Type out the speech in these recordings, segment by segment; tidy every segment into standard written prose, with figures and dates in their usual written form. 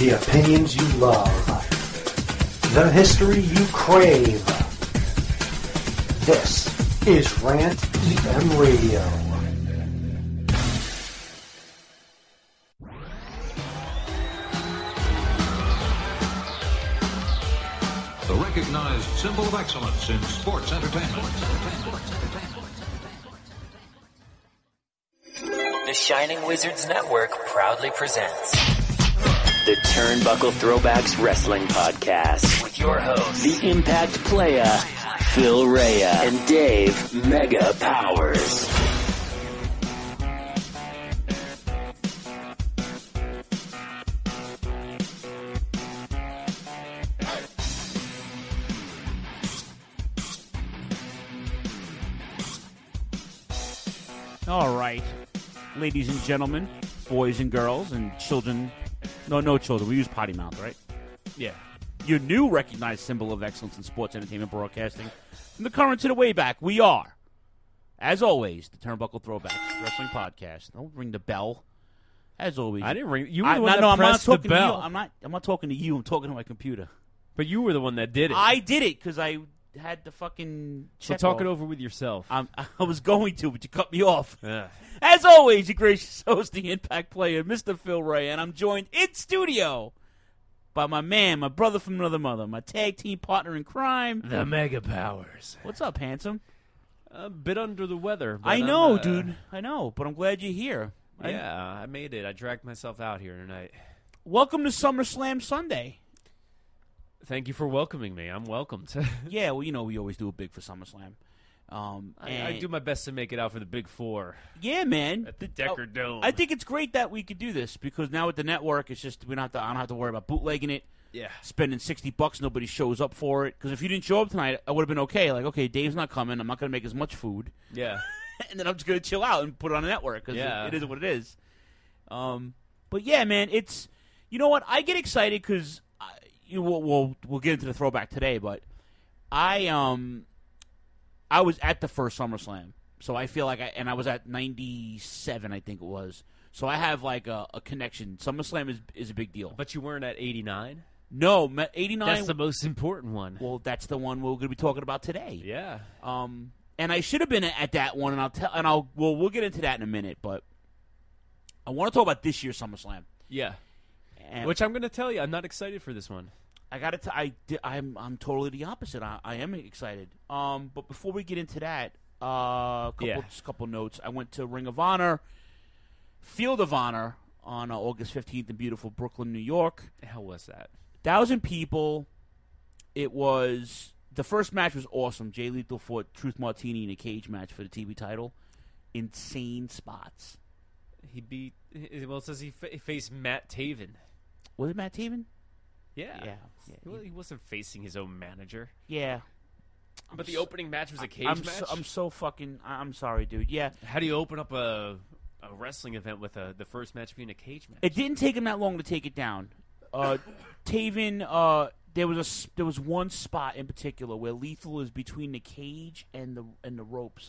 The opinions you love. The history you crave. This is Rant EM Radio. The recognized symbol of excellence in sports entertainment. The Shining Wizards Network proudly presents the Turnbuckle Throwbacks Wrestling Podcast with your hosts, the Impact Playa, Phil Rea, and Dave Mega Powers. All right, ladies and gentlemen, boys and girls, and children. No children. We use potty mouth, right? Yeah. Your new recognized symbol of excellence in sports entertainment broadcasting. From the current to the way back, we are, as always, the Turnbuckle Throwbacks Wrestling Podcast. Don't ring the bell. As always. I didn't ring. You were the one that pressed the bell. I'm not talking to you. I'm talking to my computer. But you were the one that did it. I did it because I had the fucking So check talk off. it over with yourself. I was going to, but you cut me off. Ugh. As always, your gracious host, the Impact Player, Mr. Phil Ray, and I'm joined in studio by my man, my brother from another mother, my tag team partner in crime, The Mega Powers. What's up, handsome? A bit under the weather. But I know, dude. I know, but I'm glad you're here. Yeah, I made it. I dragged myself out here tonight. Welcome to SummerSlam Sunday. Thank you for welcoming me. I'm welcomed. Yeah, well, you know we always do it big for SummerSlam. I do my best to make it out for the Big Four. Yeah, man. At the Decker Dome. I think it's great that we could do this because now with the network, it's just I don't have to worry about bootlegging it. Yeah. Spending $60, nobody shows up for it. Because if you didn't show up tonight, I would have been okay. Like, okay, Dave's not coming. I'm not going to make as much food. Yeah. And then I'm just going to chill out and put it on the network because it is what it is. But yeah, man, it's you know what? I get excited because we'll get into the throwback today, but I was at the first SummerSlam, so I feel like I was at 97, I think it was. So I have like a connection. SummerSlam is a big deal. But you weren't at 89? No, 89. That's the most important one. Well, that's the one we're going to be talking about today. Yeah. And I should have been at that one, we'll get into that in a minute. But I want to talk about this year's SummerSlam. Yeah. And which I'm going to tell you, I'm not excited for this one. I'm totally the opposite. I am excited. But before we get into that, couple notes. I went to Ring of Honor, Field of Honor on August 15th in beautiful Brooklyn, New York. How was that? 1,000 people. It was the first match was awesome. Jay Lethal fought Truth Martini in a cage match for the TV title. Insane spots. It says he faced Matt Taven. Was it Matt Taven? Yeah. Well, he wasn't facing his own manager. Yeah. But the opening match was a cage match? I'm sorry, dude. Yeah. How do you open up a wrestling event with the first match being a cage match? It didn't take him that long to take it down. Taven, there was one spot in particular where Lethal is between the cage and the ropes,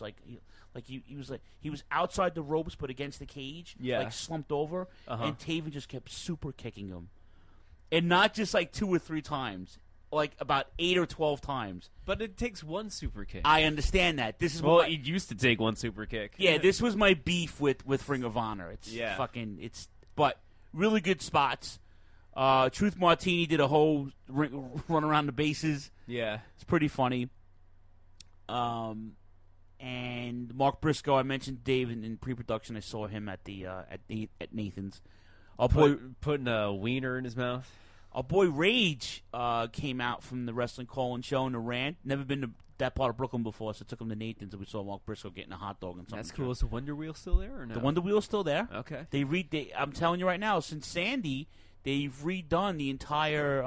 he was outside the ropes but against the cage, like slumped over, and Taven just kept super kicking him. And not just like 2 or 3 times, like about 8 or 12 times. But it takes one super kick. I understand that. This is it used to take one super kick. Yeah, this was my beef with Ring of Honor. But really good spots. Truth Martini did a whole run around the bases. Yeah, it's pretty funny. And Mark Briscoe, I mentioned Dave in pre-production. I saw him at Nathan's. Putting a wiener in his mouth. Our boy Rage came out from the Wrestling Call-In show in the Rant. Never been to that part of Brooklyn before, so I took him to Nathan's and we saw Mark Briscoe getting a hot dog and something. That's cool. Is the Wonder Wheel still there or no? The Wonder Wheel's still there. Okay. I'm telling you right now, since Sandy, they've redone the entire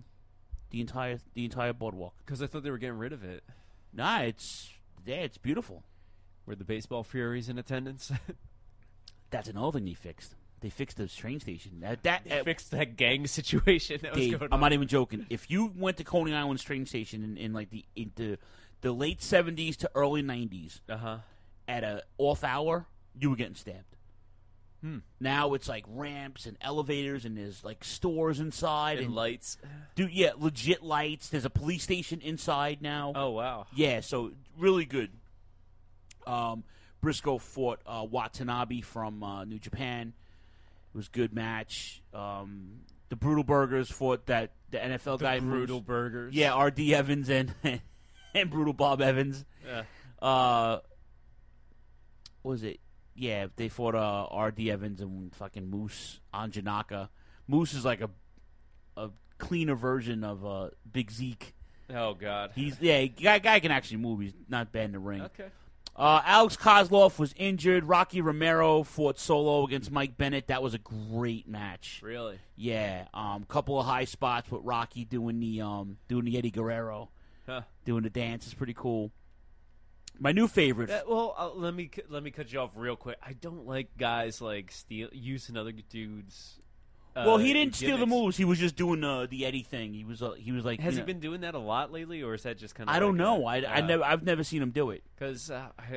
boardwalk. Because I thought they were getting rid of it. Nah, it's beautiful. Were the baseball Furies in attendance? That's another thing they fixed. They fixed the train station. They fixed that gang situation that was going on. I'm not even joking. If you went to Coney Island's train station in the late 70s to early 90s at a off hour, you were getting stabbed. Now it's like ramps and elevators, and there's like stores inside And lights. Dude, yeah, legit lights. There's a police station inside now. Oh, wow. Yeah, so really good. Briscoe fought Watanabe from New Japan. It was a good match. The Brutal Burgers fought the NFL guy. Brutal Burgers. Yeah, R.D. Evans and Brutal Bob Evans. Yeah. What was it? Yeah, they fought R.D. Evans and fucking Moose Anjanaka. Moose is like a cleaner version of Big Zeke. Oh, God. Guy can actually move. He's not bad in the ring. Okay. Alex Kozlov was injured. Rocky Romero fought solo against Mike Bennett. That was a great match. Really? Yeah. Couple of high spots with Rocky doing the Eddie Guerrero, doing the dance. Is pretty cool. My new favorite. Let me cut you off real quick. I don't like guys like using other dudes. He didn't steal the moves. He was just doing the Eddie thing. He was like. Has he been doing that a lot lately, or is that just kind of? I don't know. I've never seen him do it. Because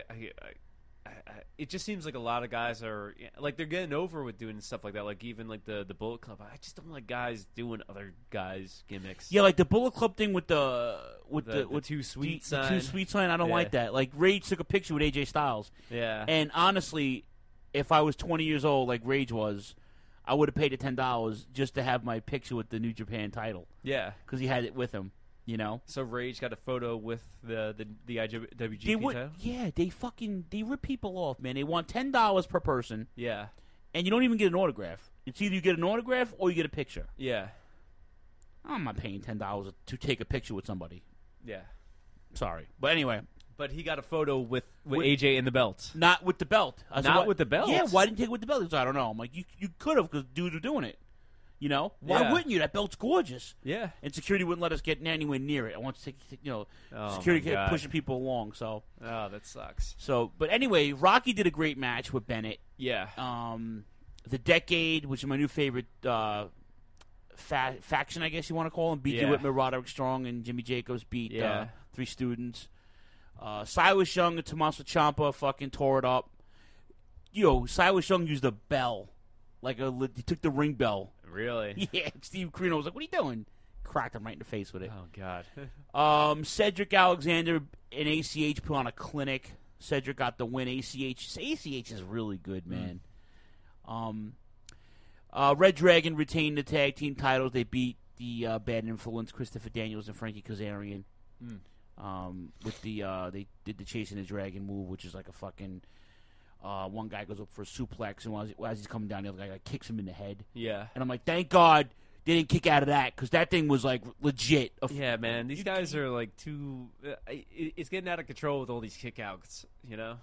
it just seems like a lot of guys are like they're getting over with doing stuff like that. Like even like the Bullet Club. I just don't like guys doing other guys' gimmicks. Yeah, like the Bullet Club thing with the Too Sweet the sign. Too Sweet sign. I don't like that. Like Rage took a picture with AJ Styles. Yeah. And honestly, if I was 20 years old like Rage was, I would have paid the $10 just to have my picture with the New Japan title. Yeah. Because he had it with him, you know? So Rage got a photo with the IWGP title? Yeah, they rip people off, man. They want $10 per person. Yeah. And you don't even get an autograph. It's either you get an autograph or you get a picture. Yeah. I'm not paying $10 to take a picture with somebody. Yeah. Sorry. But anyway. But he got a photo with AJ in the belt. Not with the belt. Not with the belt? Yeah, why didn't you take it with the belt? He goes, I don't know. I'm like, you could have because dudes were doing it. You know? Why Yeah. wouldn't you? That belt's gorgeous. Yeah. And security wouldn't let us get anywhere near it. I want to take, Oh, security my kept God. pushing people along. So, that sucks. but anyway, Rocky did a great match with Bennett. Yeah. The Decade, which is my new favorite faction, I guess you want to call them, beat Yeah. Whitmer, Roderick Strong, and Jimmy Jacobs beat Yeah. Three Students. Silas Young and Tommaso Ciampa fucking tore it up. Silas Young used a bell. He took the ring bell. Really? Yeah, Steve Corino was like, what are you doing? Cracked him right in the face with it. Oh, God. Cedric Alexander and ACH put on a clinic. Cedric got the win. ACH is really good, man. Red Dragon retained the tag team titles. They beat the Bad Influence, Christopher Daniels and Frankie Kazarian. With they did the Chasing the Dragon move, which is like a fucking one guy goes up for a suplex, and as he's coming down, the other guy kicks him in the head. Yeah. And I'm like, thank God they didn't kick out of that, because that thing was like legit. Yeah, man. These guys are like too. It's getting out of control with all these kickouts, you know.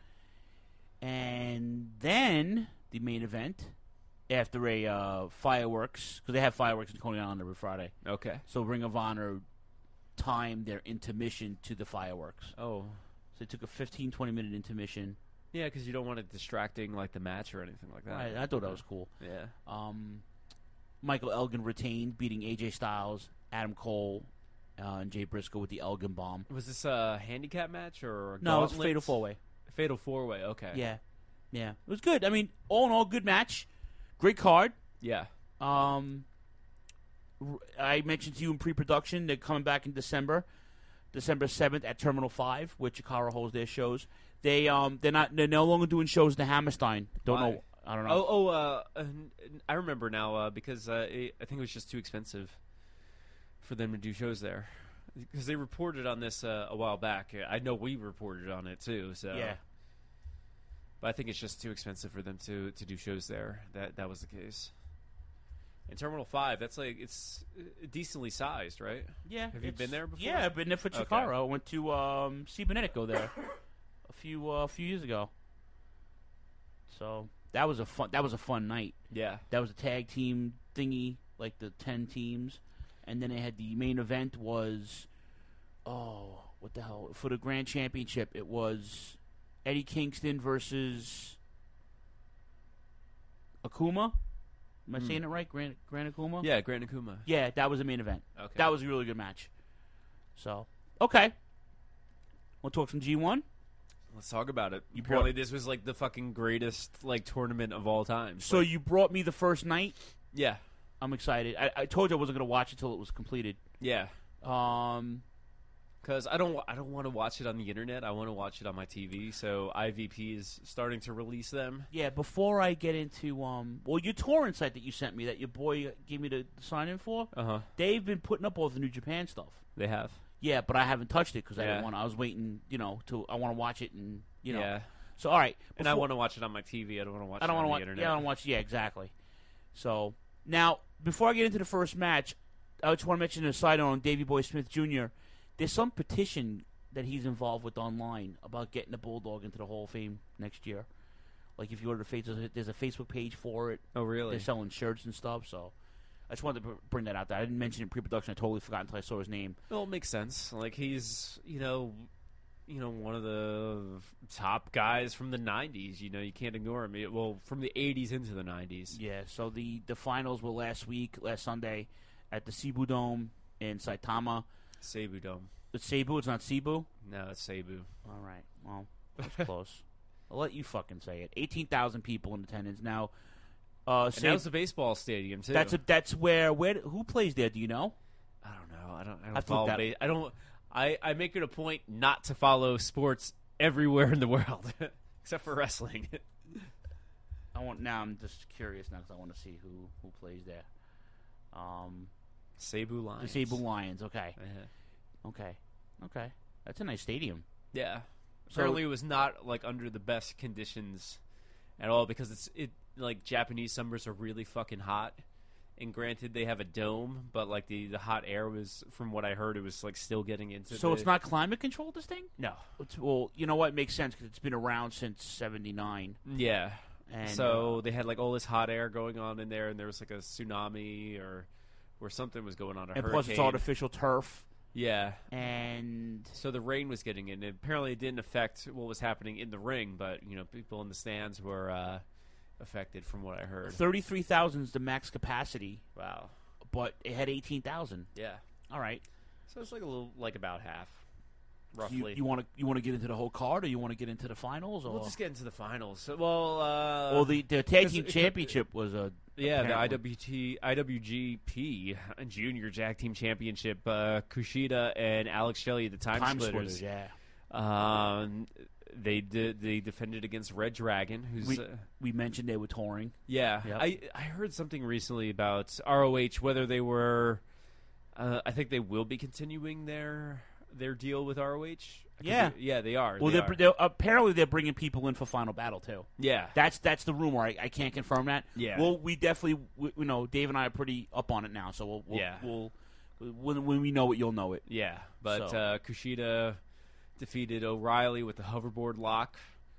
And then the main event after a fireworks, because they have fireworks in Coney Island every Friday. Okay. So Ring of Honor timed their intermission to the fireworks. Oh. So they took a 15-20 minute intermission. Yeah, because you don't want it distracting like the match or anything like that. I thought that was cool. Yeah. Michael Elgin retained, beating AJ Styles, Adam Cole, and Jay Briscoe with the Elgin Bomb. Was this a handicap match or No, it's a gauntlet? Fatal 4-Way. Fatal 4-Way, okay. Yeah. It was good. I mean, all in all, good match. Great card. Yeah. I mentioned to you in pre-production, they're coming back in December 7th at Terminal 5, where Chikara holds their shows. They're no longer doing shows in the Hammerstein. Why? I don't know. I remember now because I think it was just too expensive for them to do shows there. Because they reported on this a while back. I know we reported on it too. So Yeah. But I think it's just too expensive for them to do shows there. That was the case. And Terminal 5, that's like it's decently sized, right? Yeah. Have you been there before? Yeah, I've been there for Chikara. Okay. I went to see Benetic go there a few years ago. So that was a fun night. Yeah. That was a tag team thingy, like the 10 teams, and then they had the main event was, what the hell, for the Grand Championship? It was Eddie Kingston versus Akuma. Am I saying it right? Grand Akuma? Yeah, Grand Akuma. Yeah, that was the main event. Okay. That was a really good match. So, okay. We'll talk some G1. Let's talk about it. You Apparently, this was like the fucking greatest like tournament of all time. So you brought me the first night. Yeah, I'm excited. I told you I wasn't going to watch it till it was completed. yeah. Um, Because I don't want to watch it on the internet. I want to watch it on my TV. So IVP is starting to release them. yeah. Before I get into your torrent site that you sent me that your boy gave me to sign in for, they've been putting up all the New Japan stuff. They have. Yeah, but I haven't touched it because I Yeah. didn't want. I was waiting, I want to watch it and Yeah. So all right, And I want to watch it on my TV. I don't want to watch I don't it on want the to watch. internet. Yeah, I don't watch. Yeah, exactly. So now, before I get into the first match, I just want to mention a side note on Davey Boy Smith Jr. There's some petition that he's involved with online about getting the Bulldog into the Hall of Fame next year. Like if you go to the Facebook, there's a Facebook page for it. Oh, really? They're selling shirts and stuff. So I just wanted to bring that out there. I didn't mention it in pre-production. I totally forgot until I saw his name. Well, it makes sense. Like he's, one of the top guys from the '90s. You can't ignore him. Well, from the '80s into the '90s. Yeah. So the finals were last Sunday, at the Seibu Dome in Saitama. Seibu Dome. It's Seibu. It's not Seibu. No, it's Seibu. All right. Well, that's close. I'll let you fucking say it. 18,000 people in attendance now. And that was a baseball stadium too. That's where who plays there? Do you know? I don't know. I don't I've follow. looked at- I don't. I make it a point not to follow sports everywhere in the world, except for wrestling. Now I'm just curious now because I want to see who plays there. Seibu Lions. The Seibu Lions. Okay. Yeah. Okay. That's a nice stadium. Yeah. So- Apparently, it was not like under the best conditions at all because like Japanese summers are really fucking hot. And granted, they have a dome, but like the hot air was, from what I heard, it was like still getting into. So it's not climate controlled, this thing? No. Well, you know what? It makes sense because it's been around since '79. Yeah. And So they had like all this hot air going on in there, and there was like a tsunami or something was going on. A and hurricane. plus it's artificial turf. Yeah. And So the rain was getting in. And apparently, it didn't affect what was happening in the ring, but people in the stands were affected, from what I heard. 33,000 is the max capacity, Wow. but it had 18,000. Yeah. All right. So it's like about half, So roughly. you want to get into the whole card, or you want to get into the finals, or We'll just get into the finals. So, well, well, the tag team championship was a yeah, apparently. the IWGP Junior Tag Team Championship. Kushida and Alex Shelley, the Time Splitters. Yeah. They defended against Red Dragon, who's We mentioned they were touring. yeah. Yep. I heard something recently about ROH, whether they were. I think they will be continuing their deal with ROH. Yeah. Yeah, they are. Well, they are. they're apparently they're bringing people in for Final Battle too. Yeah. That's the rumor. I can't confirm that. Yeah. Well, we definitely Dave and I are pretty up on it now. So we'll when we know it, you'll know it. Yeah, but So. Kushida defeated O'Reilly with the hoverboard lock,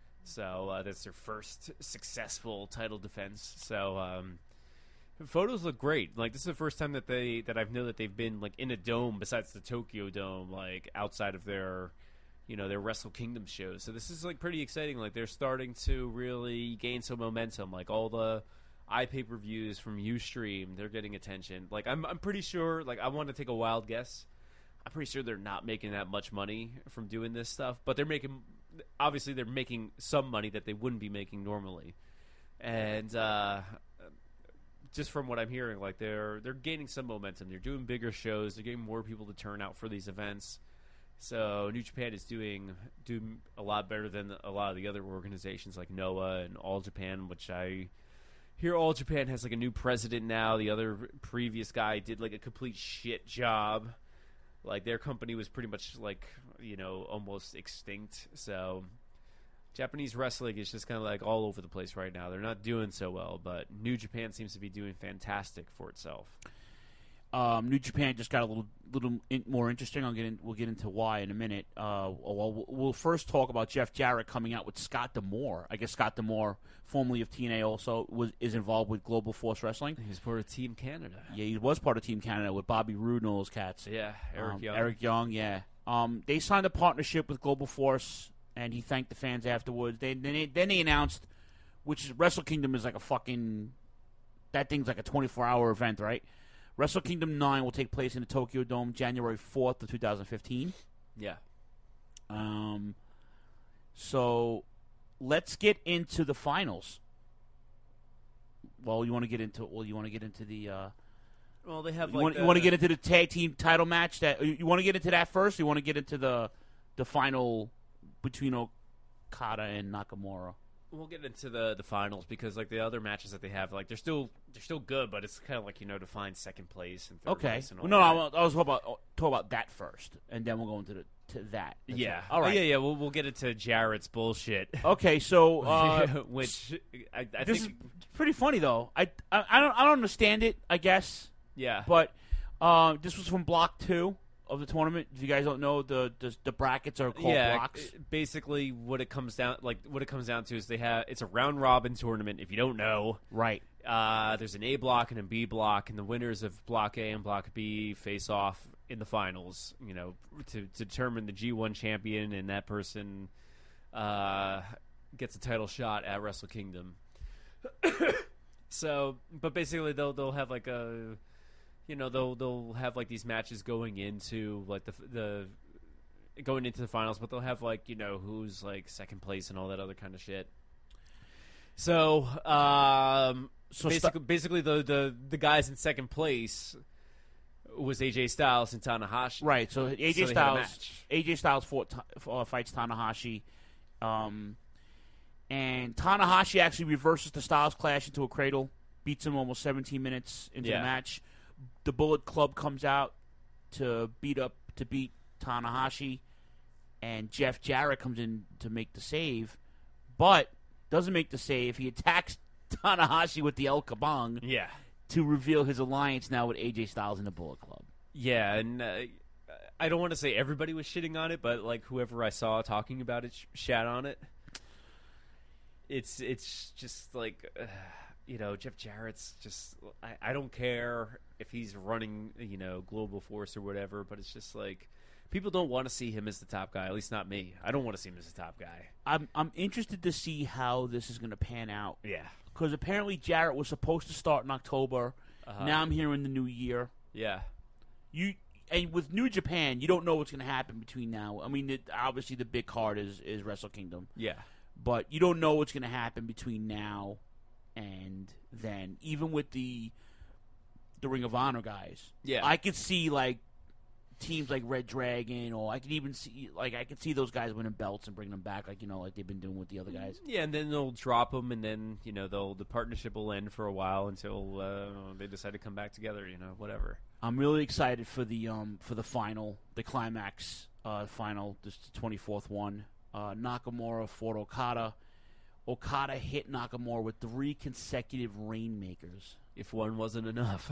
so that's their first successful title defense. So photos look great. Like this is the first time that I've known that they've been like in a dome besides the Tokyo Dome, like outside of their their Wrestle Kingdom shows. So this is like pretty exciting. Like they're starting to really gain some momentum. Like all the iPay-per-views from Ustream, they're getting attention. Like I'm pretty sure. Like I want to take a wild guess. I'm pretty sure they're not making that much money from doing this stuff, but they're making some money that they wouldn't be making normally. And just from what I'm hearing, like they're gaining some momentum. They're doing bigger shows. They're getting more people to turn out for these events. So New Japan is doing a lot better than a lot of the other organizations like Noah and All Japan, which I hear All Japan has like a new president now. The other previous guy did like a complete shit job. Like their company was pretty much like almost extinct. So Japanese wrestling is just kind of like all over the place right now. They're not doing so well, but New Japan seems to be doing fantastic for itself. New Japan just got a little more interesting. We'll get into why in a minute. We'll first talk about Jeff Jarrett coming out with Scott D'Amore. I guess Scott D'Amore, formerly of TNA, also is involved with Global Force Wrestling. He was part of Team Canada. Yeah, he was part of Team Canada with Bobby Roode and all those cats. Yeah, Eric Young. Eric Young, yeah. They signed a partnership with Global Force, and he thanked the fans afterwards. Then they announced, which is Wrestle Kingdom is like a fucking, that thing's like a 24-hour event, right? Wrestle Kingdom 9 will take place in the Tokyo Dome January 4th of 2015. Yeah. So let's get into the finals. Well, you want to get into the. Well, they have you want to get into the tag team title match. That you want to get into that first. Or you want to get into the final between Okada and Nakamura. We'll get into the finals because like the other matches that they have, like they're still good, but it's kind of like to find second place and third place. And all that. I was talking about that first, and then we'll go into that. Yeah. All right. Yeah. We'll get into Jarrett's bullshit. Okay. So which I this think is pretty funny though. I don't understand it. I guess. Yeah. But this was from Block 2 of the tournament. If you guys don't know, the brackets are called blocks. Basically, what it comes down to is it's a round robin tournament. If you don't know, right? There's an A block and a B block, and the winners of Block A and Block B face off in the finals. To determine the G1 champion, and that person gets a title shot at Wrestle Kingdom. So, but basically, they'll have like a. They'll have like these matches going into like the finals, but they'll have like who's like second place and all that other kind of shit. So, basically the guys in second place was AJ Styles and Tanahashi. Right. So AJ Styles fights Tanahashi, and Tanahashi actually reverses the Styles Clash into a cradle, beats him almost 17 minutes into the match. The Bullet Club comes out to beat Tanahashi, and Jeff Jarrett comes in to make the save, but doesn't make the save. He attacks Tanahashi with the El Kabong to reveal his alliance now with AJ Styles and the Bullet Club. Yeah, and I don't want to say everybody was shitting on it, but like whoever I saw talking about it shat on it. It's just like... Jeff Jarrett's just... I don't care if he's running, Global Force or whatever, but it's just like... People don't want to see him as the top guy, at least not me. I don't want to see him as the top guy. I'm interested to see how this is going to pan out. Yeah. Because apparently Jarrett was supposed to start in October. Now I'm here in the new year. Yeah. And with New Japan, you don't know what's going to happen between now. I mean, obviously the big card is Wrestle Kingdom. Yeah. But you don't know what's going to happen between now and then, even with the Ring of Honor guys. Yeah. I could see like teams like Red Dragon, or I could even see those guys winning belts and bring them back, like they've been doing with the other guys. Yeah, and then they'll drop them, and then the partnership will end for a while until they decide to come back together. Whatever. I'm really excited for the final, the climax final, this 24th one. Nakamura fought Okada. Okada hit Nakamura with 3 consecutive Rainmakers. If one wasn't enough.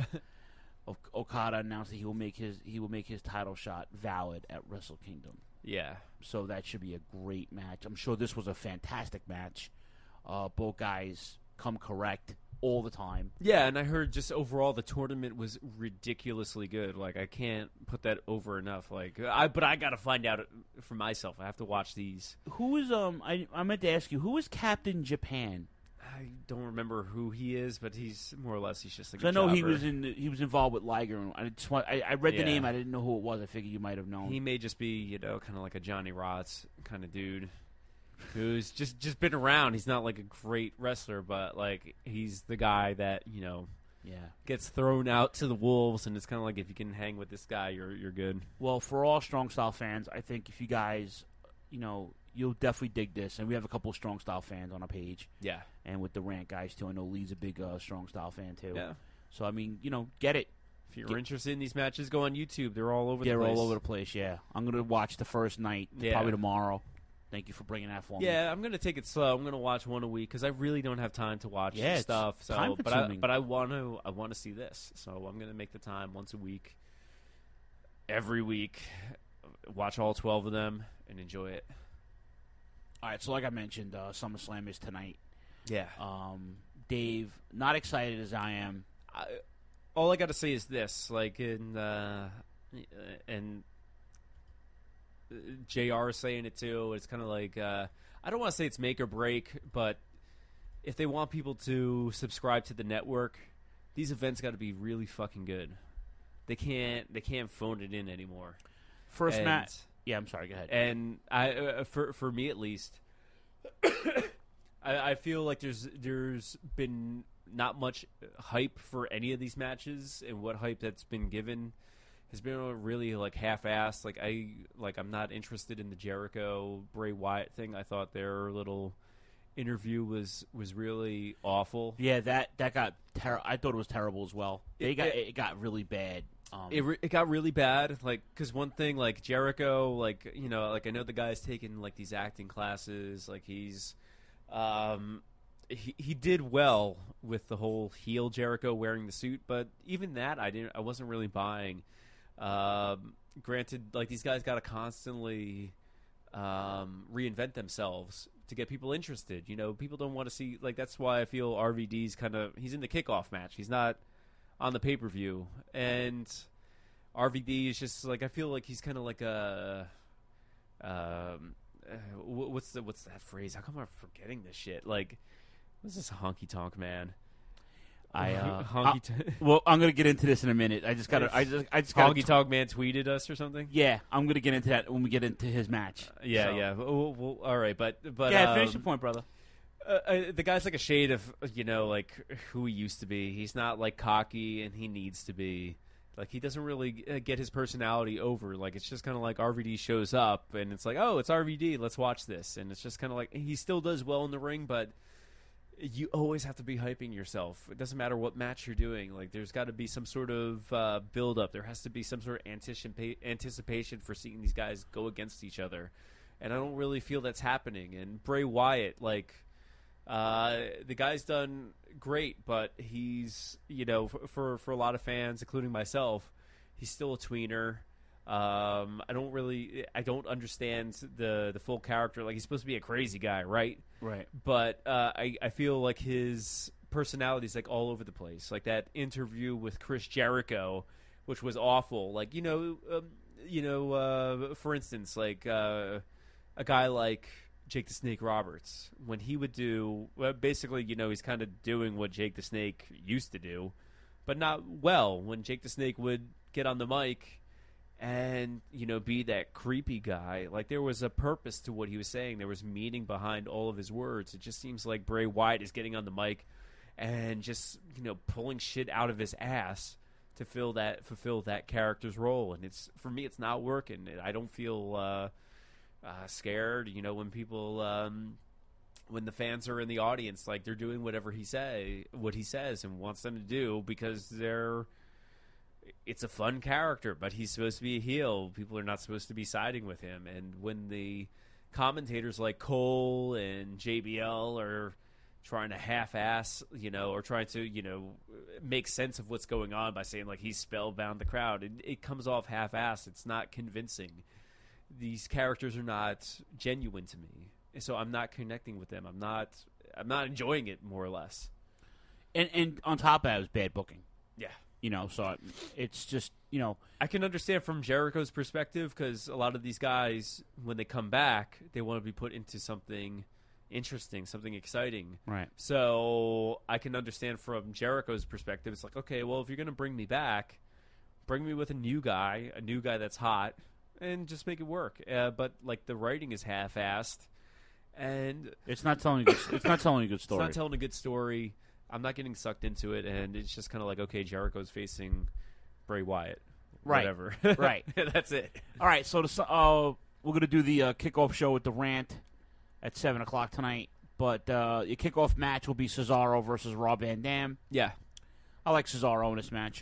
Okada announced that he will make his title shot valid at Wrestle Kingdom. Yeah. So that should be a great match. I'm sure this was a fantastic match. Both guys come correct all the time. Yeah, and I heard just overall the tournament was ridiculously good. Like, I can't put that over enough. Like, but I got to find out for myself. I have to watch these. Who is I meant to ask you, who is Captain Japan? I don't remember who he is, but he's more or less just like. I know he was involved with Liger. I read the name. I didn't know who it was. I figured you might have known. He may just be kind of like a Johnny Rots kind of dude. Who's just been around. He's not like a great wrestler, but like he's the guy that gets thrown out to the wolves, and it's kind of like if you can hang with this guy, you're good. Well, for all Strong Style fans, I think if you guys, you'll definitely dig this, and we have a couple of Strong Style fans on our page. Yeah, and with the Rant guys too. I know Lee's a big Strong Style fan too. Yeah. So I mean, get it. If you're interested in these matches, go on YouTube. They're all over the place. They're all over the place. Yeah, I'm gonna watch the first night probably tomorrow. Thank you for bringing that for me. Yeah, I'm gonna take it slow. I'm gonna watch one a week because I really don't have time to watch stuff. So, time-consuming. but I want to see this. So I'm gonna make the time once a week, every week, watch all 12 of them and enjoy it. All right. So like I mentioned, SummerSlam is tonight. Yeah. Dave, not excited as I am. All I got to say is this: like and JR is saying it too. It's kind of like I don't want to say it's make or break, but if they want people to subscribe to the network, these events got to be really fucking good. They can't phone it in anymore. First match. Yeah, I'm sorry. Go ahead. And for me at least, I feel like there's been not much hype for any of these matches, and what hype that's been given has been really like half-assed. I'm not interested in the Jericho Bray Wyatt thing. I thought their little interview was really awful. Yeah, that got I thought it was terrible as well. It got really bad. It got really bad, like, because one thing, like, Jericho, like, you know, like, I know the guy's taken, like, these acting classes, like, he's, he did well with the whole heel Jericho wearing the suit, but even that, I wasn't really buying. Granted, like, these guys got to constantly, reinvent themselves to get people interested, you know, people don't want to see, like, that's why I feel RVD's he's in the kickoff match, he's not on the pay-per-view, and RVD is just like, I feel like he's kind of like a what's that phrase? How come I'm forgetting this shit? Like, what's this honky tonk man? Well, I'm gonna get into this in a minute. I just got honky tonk man tweeted us or something. Yeah, I'm gonna get into that when we get into his match. Yeah. Well, all right, but yeah, finish your point, brother. The guy's like a shade of, you know, like who he used to be. He's not like cocky, and he needs to be. Like, he doesn't really get his personality over. Like, it's just kind of like RVD shows up, and it's like, oh, it's RVD, let's watch this. And it's just kind of like, he still does well in the ring, but you always have to be hyping yourself. It doesn't matter what match you're doing. Like, there's got to be some sort of build-up. There has to be some sort of anticipation for seeing these guys go against each other. And I don't really feel that's happening. And Bray Wyatt, like, the guy's done great, but he's, you know, for a lot of fans, including myself, he's still a tweener. I don't understand the full character. Like, he's supposed to be a crazy guy, right? Right. But I feel like his personality is like all over the place. Like that interview with Chris Jericho, which was awful. Like, for instance, like a guy like Jake the Snake Roberts, when he would do, well, basically, you know, he's kind of doing what Jake the Snake used to do, but not well. When Jake the Snake would get on the mic and, you know, be that creepy guy, like, there was a purpose to what he was saying. There was meaning behind all of his words. It just seems like Bray Wyatt is getting on the mic and just, you know, pulling shit out of his ass to fulfill that character's role. And it's, for me, it's not working. I don't feel scared, you know, when people, when the fans are in the audience, like, they're doing what he says and wants them to do, because it's a fun character, but he's supposed to be a heel. People are not supposed to be siding with him. And when the commentators like Cole and JBL are trying to half-ass, you know, or trying to, you know, make sense of what's going on by saying, like, he's spellbound the crowd, it comes off half-assed. It's not convincing. These characters are not genuine to me, so I'm not connecting with them. I'm not enjoying it, more or less. And on top of that, it was bad booking. Yeah, you know, so it's just, you know, I can understand from Jericho's perspective, because a lot of these guys, when they come back, they want to be put into something interesting, something exciting. Right. So I can understand from Jericho's perspective. It's like, okay, well, if you're going to bring me back, bring me with a new guy that's hot, and just make it work. But, like, the writing is half-assed, and it's not telling a good story. It's not telling a good story. I'm not getting sucked into it, and it's just kind of like, okay, Jericho's facing Bray Wyatt. Right. Whatever. Right. That's it. All right, so we're going to do the kickoff show with the Rant at 7 o'clock tonight, but your kickoff match will be Cesaro versus Rob Van Dam. Yeah. I like Cesaro in this match.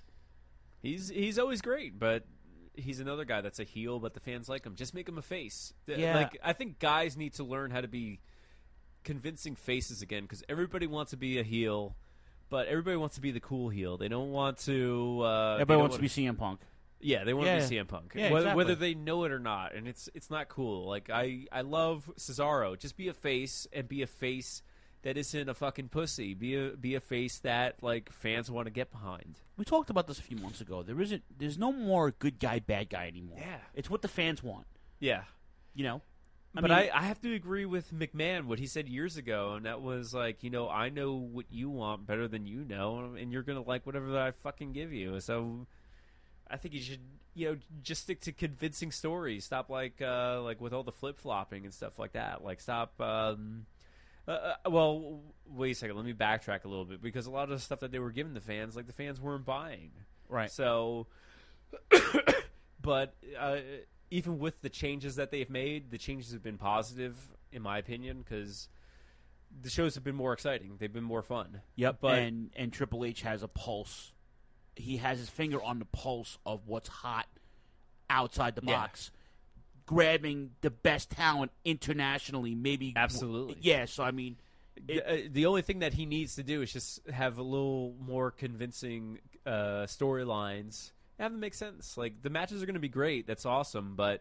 He's always great, but he's another guy that's a heel, but the fans like him. Just make him a face. Yeah. Like, I think guys need to learn how to be convincing faces again, because everybody wants to be a heel, but everybody wants to be the cool heel. They don't want to. Everybody wants to be CM Punk. Yeah, they want to be CM Punk, yeah, whether they know it or not, and it's not cool. Like, I love Cesaro. Just be a face, and be a face that isn't a fucking pussy. Be a face that, like, fans want to get behind. We talked about this a few months ago. There's no more good guy, bad guy anymore. Yeah. It's what the fans want. Yeah. You know? I have to agree with McMahon, what he said years ago, and that was like, you know, I know what you want better than you know, and you're going to like whatever I fucking give you. So I think you should, you know, just stick to convincing stories. Stop like with all the flip-flopping and stuff like that. Like, stop Well, wait a second. Let me backtrack a little bit because a lot of the stuff that they were giving the fans, like the fans weren't buying. Right. So, but even with the changes that they've made, the changes have been positive, in my opinion, because the shows have been more exciting. They've been more fun. Yep. But And Triple H has a pulse. He has his finger on the pulse of what's hot outside the box. Grabbing the best talent internationally, maybe. Absolutely. Yeah, so I mean. The only thing that he needs to do is just have a little more convincing storylines. Have them make sense. Like, the matches are going to be great. That's awesome. But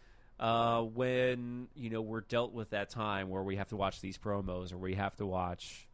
when, we're dealt with that time where we have to watch these promos or we have to watch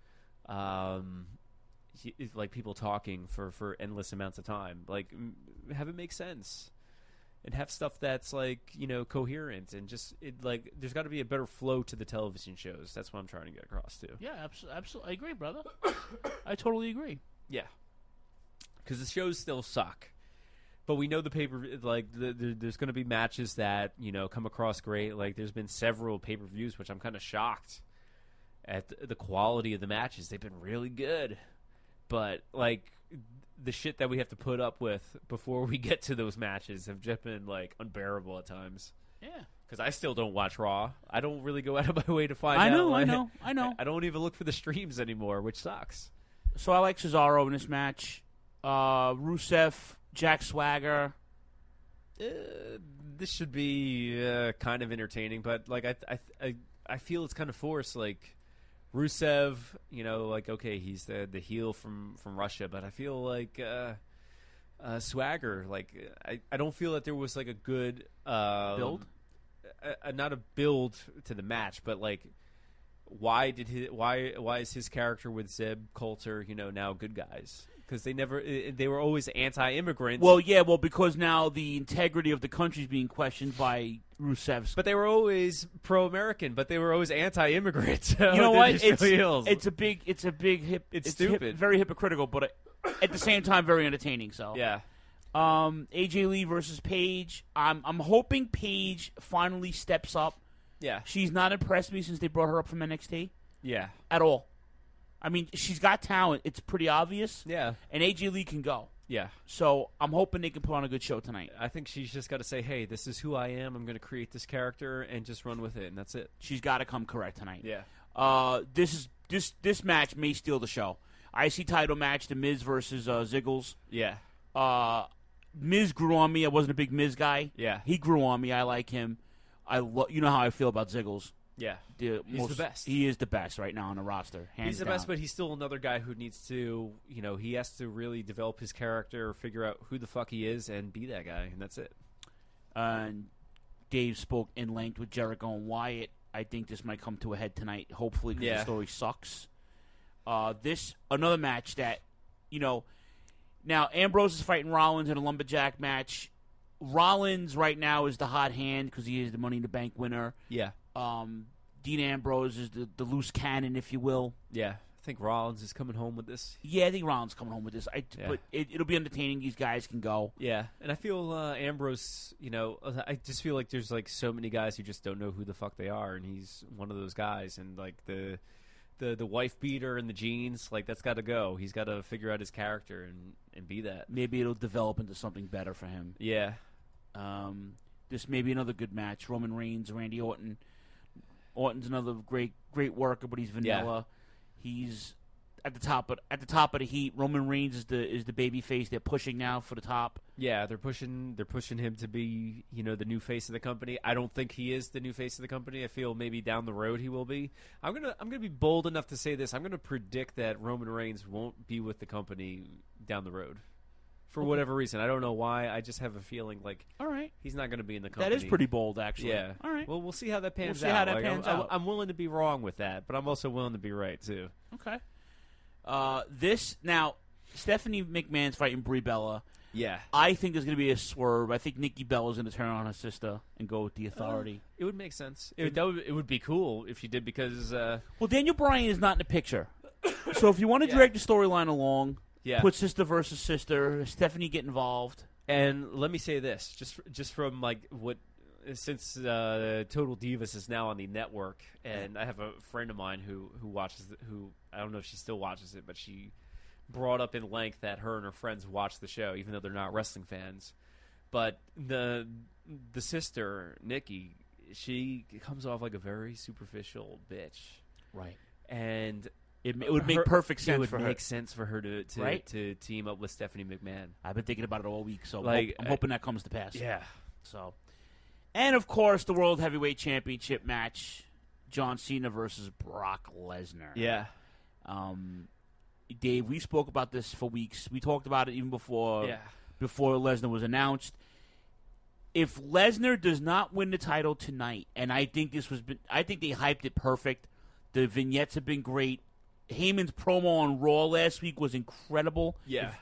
like people talking for endless amounts of time, like, have it make sense. And have stuff that's like coherent and just there's got to be a better flow to the television shows. That's what I'm trying to get across to. Yeah, absolutely. I agree, brother. I totally agree. Yeah, because the shows still suck, but we know the there's going to be matches that come across great. Like there's been several pay-per-views, which I'm kind of shocked at the quality of the matches. They've been really good, but the shit that we have to put up with before we get to those matches have just been unbearable at times. Yeah, because I still don't watch Raw. I don't really go out of my way to find I out. know. I don't even look for the streams anymore, which sucks. So I like Cesaro in this match. Rusev, Jack Swagger. This should be kind of entertaining, but I feel it's kind of forced. Rusev, okay, he's the heel from Russia, but I feel Swagger, I don't feel that there was a good Build? Not a build to the match, but why is his character with Zeb Coulter now good guys? Because they were always anti-immigrants. Well, because now the integrity of the country is being questioned by Rusev's. But they were always pro-American, but they were always anti-immigrant. You know what? It's stupid. Very hypocritical, but at the same time, very entertaining. So yeah. AJ Lee versus Paige. I'm hoping Paige finally steps up. Yeah. She's not impressed me since they brought her up from NXT. Yeah. At all. I mean, she's got talent. It's pretty obvious. Yeah. And AJ Lee can go. Yeah. So I'm hoping they can put on a good show tonight. I think she's just got to say, hey, this is who I am. I'm going to create this character and just run with it, and that's it. She's got to come correct tonight. Yeah. This match may steal the show. IC title match, The Miz versus Ziggles. Yeah. Miz grew on me. I wasn't a big Miz guy. Yeah. He grew on me. I like him. You know how I feel about Ziggles. Yeah. He's the best. He is the best right now on the roster. He's the down. best, but he's still another guy who needs to, he has to really develop his character, figure out who the fuck he is, and be that guy, and that's it. And Dave spoke in length with Jericho and Wyatt. I think this might come to a head tonight, hopefully, because the story sucks. Another match that, now Ambrose is fighting Rollins in a lumberjack match. Rollins right now is the hot hand because he is the Money in the Bank winner. Yeah. Dean Ambrose is the loose cannon, if you will. Yeah. I think Rollins is coming home with this. Yeah, I think Rollins is coming home with this. But it'll be entertaining. These guys can go. Yeah. And I feel Ambrose, I just feel like there's so many guys who just don't know who the fuck they are, and he's one of those guys. And the wife beater and the jeans, that's got to go. He's got to figure out his character and be that. Maybe it'll develop into something better for him. Yeah. This may be another good match. Roman Reigns, Randy Orton. Orton's another great worker, but he's vanilla. Yeah. He's at the top of the heat. Roman Reigns is the baby face. They're pushing now for the top. Yeah, they're pushing him to be, the new face of the company. I don't think he is the new face of the company. I feel maybe down the road he will be. I'm gonna be bold enough to say this. I'm gonna predict that Roman Reigns won't be with the company down the road. For whatever reason. I don't know why. I just have a feeling all right, he's not going to be in the company. That is pretty bold, actually. Yeah. All right. Well, we'll see how that pans out. How that pans out. I'm willing to be wrong with that, but I'm also willing to be right, too. Okay. Now, Stephanie McMahon's fighting Brie Bella. Yeah. I think there's going to be a swerve. I think Nikki Bella's going to turn on her sister and go with the Authority. It would make sense. It would be cool if she did because... Well, Daniel Bryan is not in the picture. So if you want to drag the storyline along... Yeah. Put sister versus sister. Stephanie get involved. And let me say this, just from what since Total Divas is now on the network, and I have a friend of mine who watches who I don't know if she still watches it, but she brought up in length that her and her friends watch the show, even though they're not wrestling fans. But the sister Nikki, she comes off like a very superficial bitch, Right. and It would make perfect sense It would for her. make sense for her to Right? to team up with Stephanie McMahon. I've been thinking about it all week, so Like, I'm hoping that comes to pass. Yeah. So, and of course, the World Heavyweight Championship match: John Cena versus Brock Lesnar. Yeah. Dave, we spoke about this for weeks. We talked about it even before Yeah. Lesnar was announced. If Lesnar does not win the title tonight, and I think I think they hyped it perfect. The vignettes have been great. Heyman's promo on Raw last week was incredible. Yeah.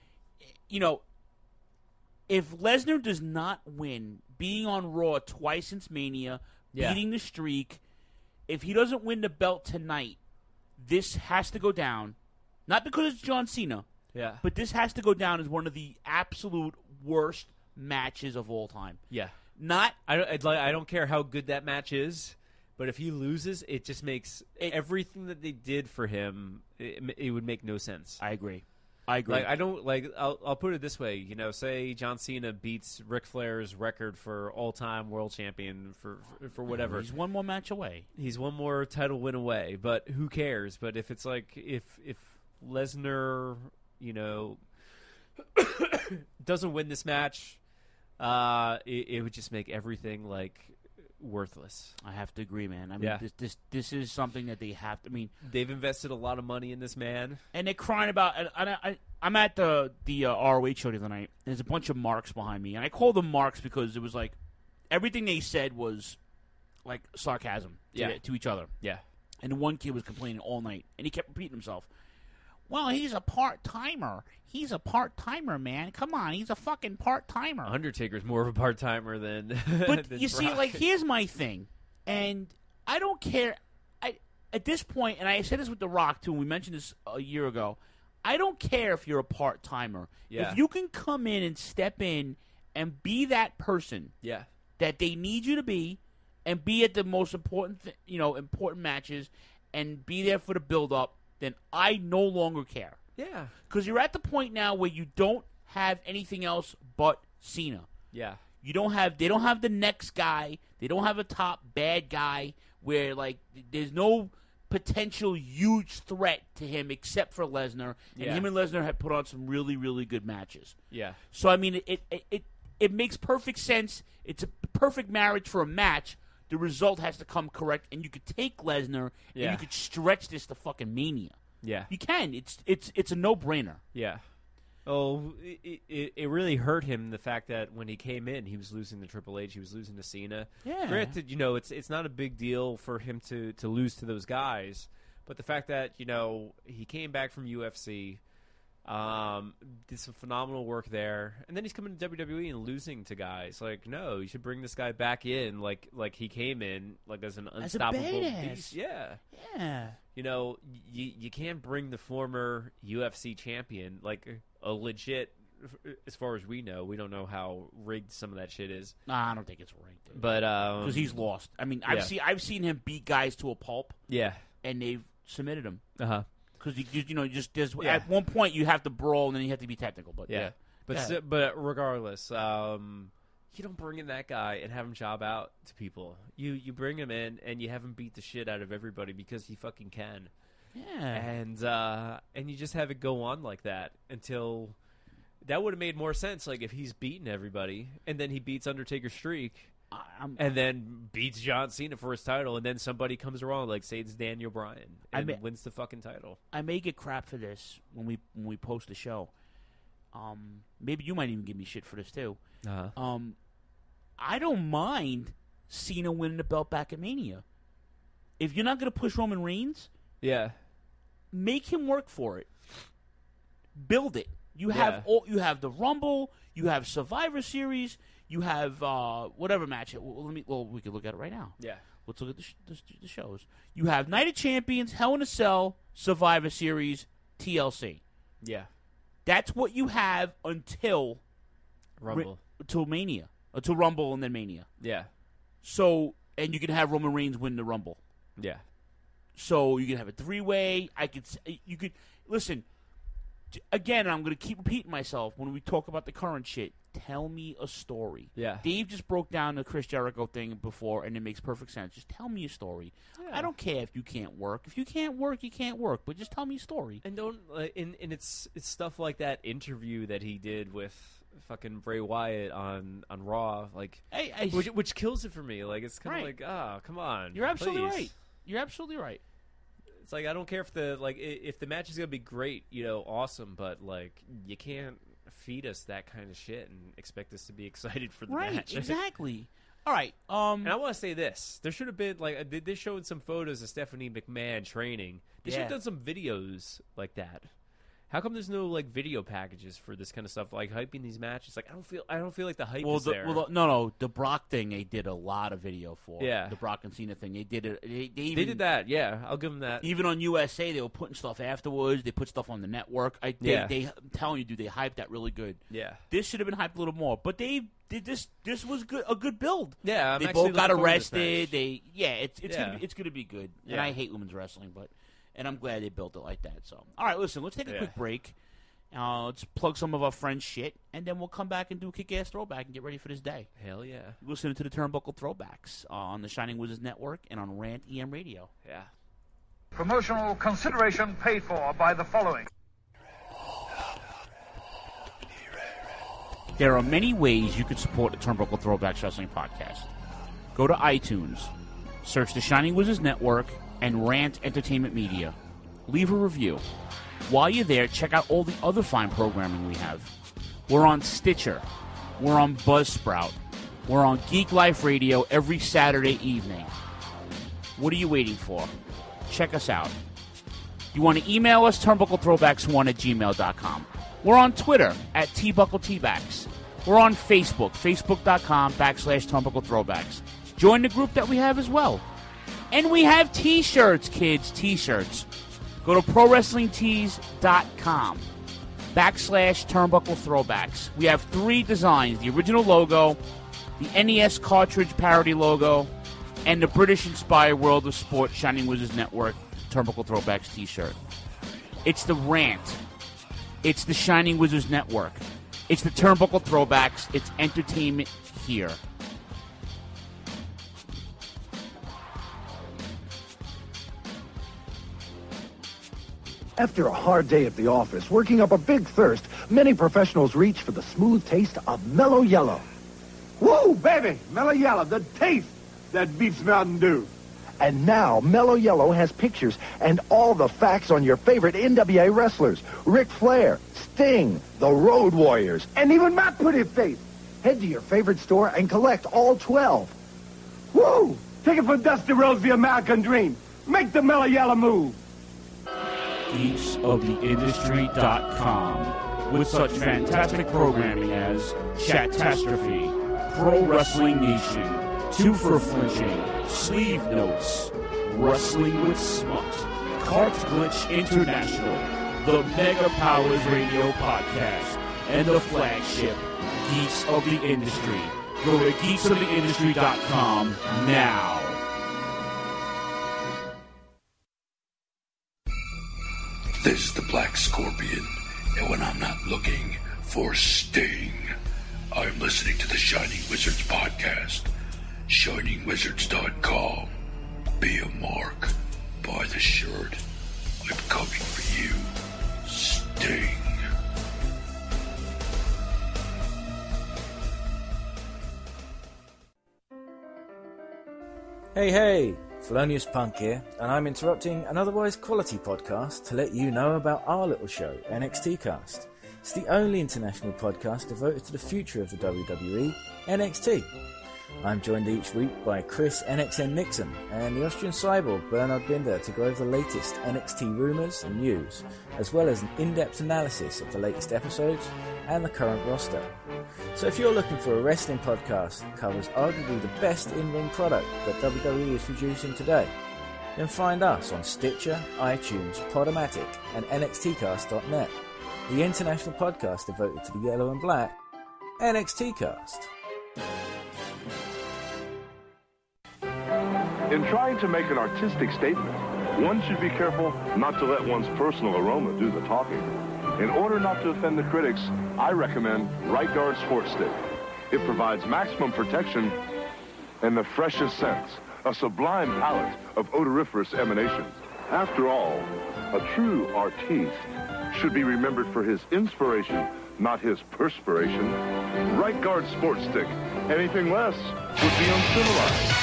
If Lesnar does not win, being on Raw twice since Mania, Yeah. beating the streak, if he doesn't win the belt tonight, this has to go down. Not because it's John Cena, Yeah. but this has to go down as one of the absolute worst matches of all time. Yeah. Not I don't care how good that match is, but if he loses, it just makes everything that they did for him. It would make no sense. I agree. Like I don't like. I'll put it this way. Say John Cena beats Ric Flair's record for all-time world champion for whatever. He's one more match away. He's one more title win away. But who cares? But if it's like if Lesnar, doesn't win this match, it would just make everything like worthless. I have to agree, man. I mean, this is something that they have to. I mean, They've invested a lot of money in this man. and they're crying about. I'm at the ROH show the other night. There's a bunch of marks behind me, and I call them marks because it was like everything they said was like sarcasm to each other. Yeah. And the one kid was complaining all night, and he kept repeating himself. Well, he's a part-timer. He's a part-timer, man. Come on, he's a fucking part-timer. Undertaker's more of a part-timer than But than you see, Brock. like, here's my thing, and I don't care. At this point, and I said this with The Rock, too, and we mentioned this a year ago, I don't care if you're a part-timer. Yeah. If you can come in and step in and be that person Yeah. that they need you to be and be at the most important, important matches and be there for the build-up, then I no longer care. Yeah. Because you're at the point now where you don't have anything else but Cena. Yeah. They don't have the next guy. They don't have a top bad guy where like there's no potential huge threat to him except for Lesnar. And Yeah. him and Lesnar have put on some really, really good matches. Yeah. So I mean it makes perfect sense. It's a perfect marriage for a match. The result has to come correct, and you could take Lesnar and you could stretch this to fucking Mania. Yeah. You can. It's a no-brainer. Yeah. Oh, it really hurt him, the fact that when he came in, he was losing to Triple H, he was losing to Cena. Yeah. Granted, it's not a big deal for him to lose to those guys, but the fact that, he came back from UFC, did some phenomenal work there, and then he's coming to WWE and losing to guys. Like, no, you should bring this guy back in like he came in, like as an unstoppable badass. beast. Yeah. Yeah. You can't bring the former UFC champion, like a legit, as far as we know. We don't know how rigged some of that shit is. Nah, I don't think it's rigged. But Because he's lost. I mean, I've seen him beat guys to a pulp, yeah. and they've submitted him. Uh-huh. Because there's Yeah. at one point you have to brawl and then you have to be technical. But Yeah. But regardless, you don't bring in that guy and have him job out to people. You bring him in and you have him beat the shit out of everybody because he fucking can. yeah. And you just have it go on like that until that would have made more sense. Like if he's beating everybody and then he beats Undertaker's streak and then beats John Cena for his title, and then somebody comes along like say it's Daniel Bryan and wins the fucking title. I may get crap for this when we post the show. Maybe you might even give me shit for this too. Uh-huh. I don't mind Cena winning the belt back at Mania. If you're not going to push Roman Reigns, Yeah. make him work for it. Build it. You have you have the Rumble, you have Survivor Series, you have whatever match. We could look at it right now. Yeah. Let's look at the shows. You have Night of Champions, Hell in a Cell, Survivor Series, TLC. Yeah. That's what you have until Rumble. till Mania. Until Rumble and then Mania. Yeah. So, and you can have Roman Reigns win the Rumble. Yeah. So you can have a 3-way. You could listen. Again, I'm going to keep repeating myself when we talk about the current shit. Tell me a story. Yeah. Dave just broke down the Chris Jericho thing before, and it makes perfect sense. Just tell me a story. Yeah. I don't care if you can't work. If you can't work, you can't work. But just tell me a story. And don't. And it's stuff like that interview that he did with fucking Bray Wyatt on Raw, like, which kills it for me. Like, it's kind of like, come on. You're absolutely please. right. You're absolutely right. It's like, I don't care if the match is gonna be great, awesome, but like, you can't feed us that kind of shit and expect us to be excited for the match. Exactly. All right. And I want to say this: there should have been they showed some photos of Stephanie McMahon training. They should have done some videos like that. How come there's no video packages for this kind of stuff, like hyping these matches? Like, I don't feel like the hype is there. No, the Brock thing they did a lot of video for. Yeah, the Brock and Cena thing they did it. They did that. Yeah, I'll give them that. Even on USA, they were putting stuff afterwards. They put stuff on the network. I'm telling you, dude, they hyped that really good. Yeah, this should have been hyped a little more, but they did this. This was a good build. Yeah, they both got arrested. It's gonna be good. Yeah. And I hate women's wrestling, but. And I'm glad they built it like that. So, all right, listen, let's take a quick break. Let's plug some of our friends' shit, and then we'll come back and do a kick-ass throwback and get ready for this day. Hell yeah. You're listening to the Turnbuckle Throwbacks on the Shining Wizards Network and on Rant EM Radio. Yeah. Promotional consideration paid for by the following. There are many ways you can support the Turnbuckle Throwbacks Wrestling Podcast. Go to iTunes, search the Shining Wizards Network, and Rant Entertainment Media. Leave a review. While you're there, check out all the other fine programming we have. We're on Stitcher. We're on Buzzsprout. We're on Geek Life Radio every Saturday evening. What are you waiting for? Check us out. You want to email us, turnbucklethrowbacks1@gmail.com. We're on Twitter at tbuckletbacks. We're on Facebook, facebook.com/turnbucklethrowbacks. Join the group that we have as well. And we have T-shirts, kids, T-shirts. Go to ProWrestlingTees.com /Turnbuckle Throwbacks. We have 3 designs: the original logo, the NES cartridge parody logo, and the British-inspired World of Sport Shining Wizards Network Turnbuckle Throwbacks T-shirt. It's the Rant. It's the Shining Wizards Network. It's the Turnbuckle Throwbacks. It's entertainment here. After a hard day at the office, working up a big thirst, many professionals reach for the smooth taste of Mellow Yellow. Woo, baby! Mellow Yellow, the taste that beats Mountain Dew. And now, Mellow Yellow has pictures and all the facts on your favorite NWA wrestlers. Ric Flair, Sting, the Road Warriors, and even my pretty face. Head to your favorite store and collect all 12. Woo! Take it from Dusty Rhodes, the American Dream. Make the Mellow Yellow move. GeeksOfTheIndustry.com with such fantastic programming as Chatastrophe, Pro Wrestling Nation, Two for Flinching, Sleeve Notes, Wrestling with Smut, Cart Glitch International, the Mega Powers Radio Podcast, and the flagship Geeks of the Industry. Go to GeeksOfTheIndustry.com now. This is the Black Scorpion, and when I'm not looking for Sting, I'm listening to the Shining Wizards podcast. ShiningWizards.com. Be a mark. Buy the shirt. I'm coming for you, Sting. Hey, Thelonious Punk here, and I'm interrupting an otherwise quality podcast to let you know about our little show, NXT Cast. It's the only international podcast devoted to the future of the WWE, NXT. I'm joined each week by Chris NXN Nixon and the Austrian cyborg Bernard Binder to go over the latest NXT rumours and news, as well as an in-depth analysis of the latest episodes and the current roster. So if you're looking for a wrestling podcast that covers arguably the best in-ring product that WWE is producing today, then find us on Stitcher, iTunes, Podomatic and NXTcast.net, the international podcast devoted to the yellow and black, NXT Cast. In trying to make an artistic statement, one should be careful not to let one's personal aroma do the talking. In order not to offend the critics, I recommend Right Guard Sports Stick. It provides maximum protection and the freshest scents, a sublime palette of odoriferous emanations. After all, a true artiste should be remembered for his inspiration, not his perspiration. Right Guard Sports Stick. Anything less would be uncivilized.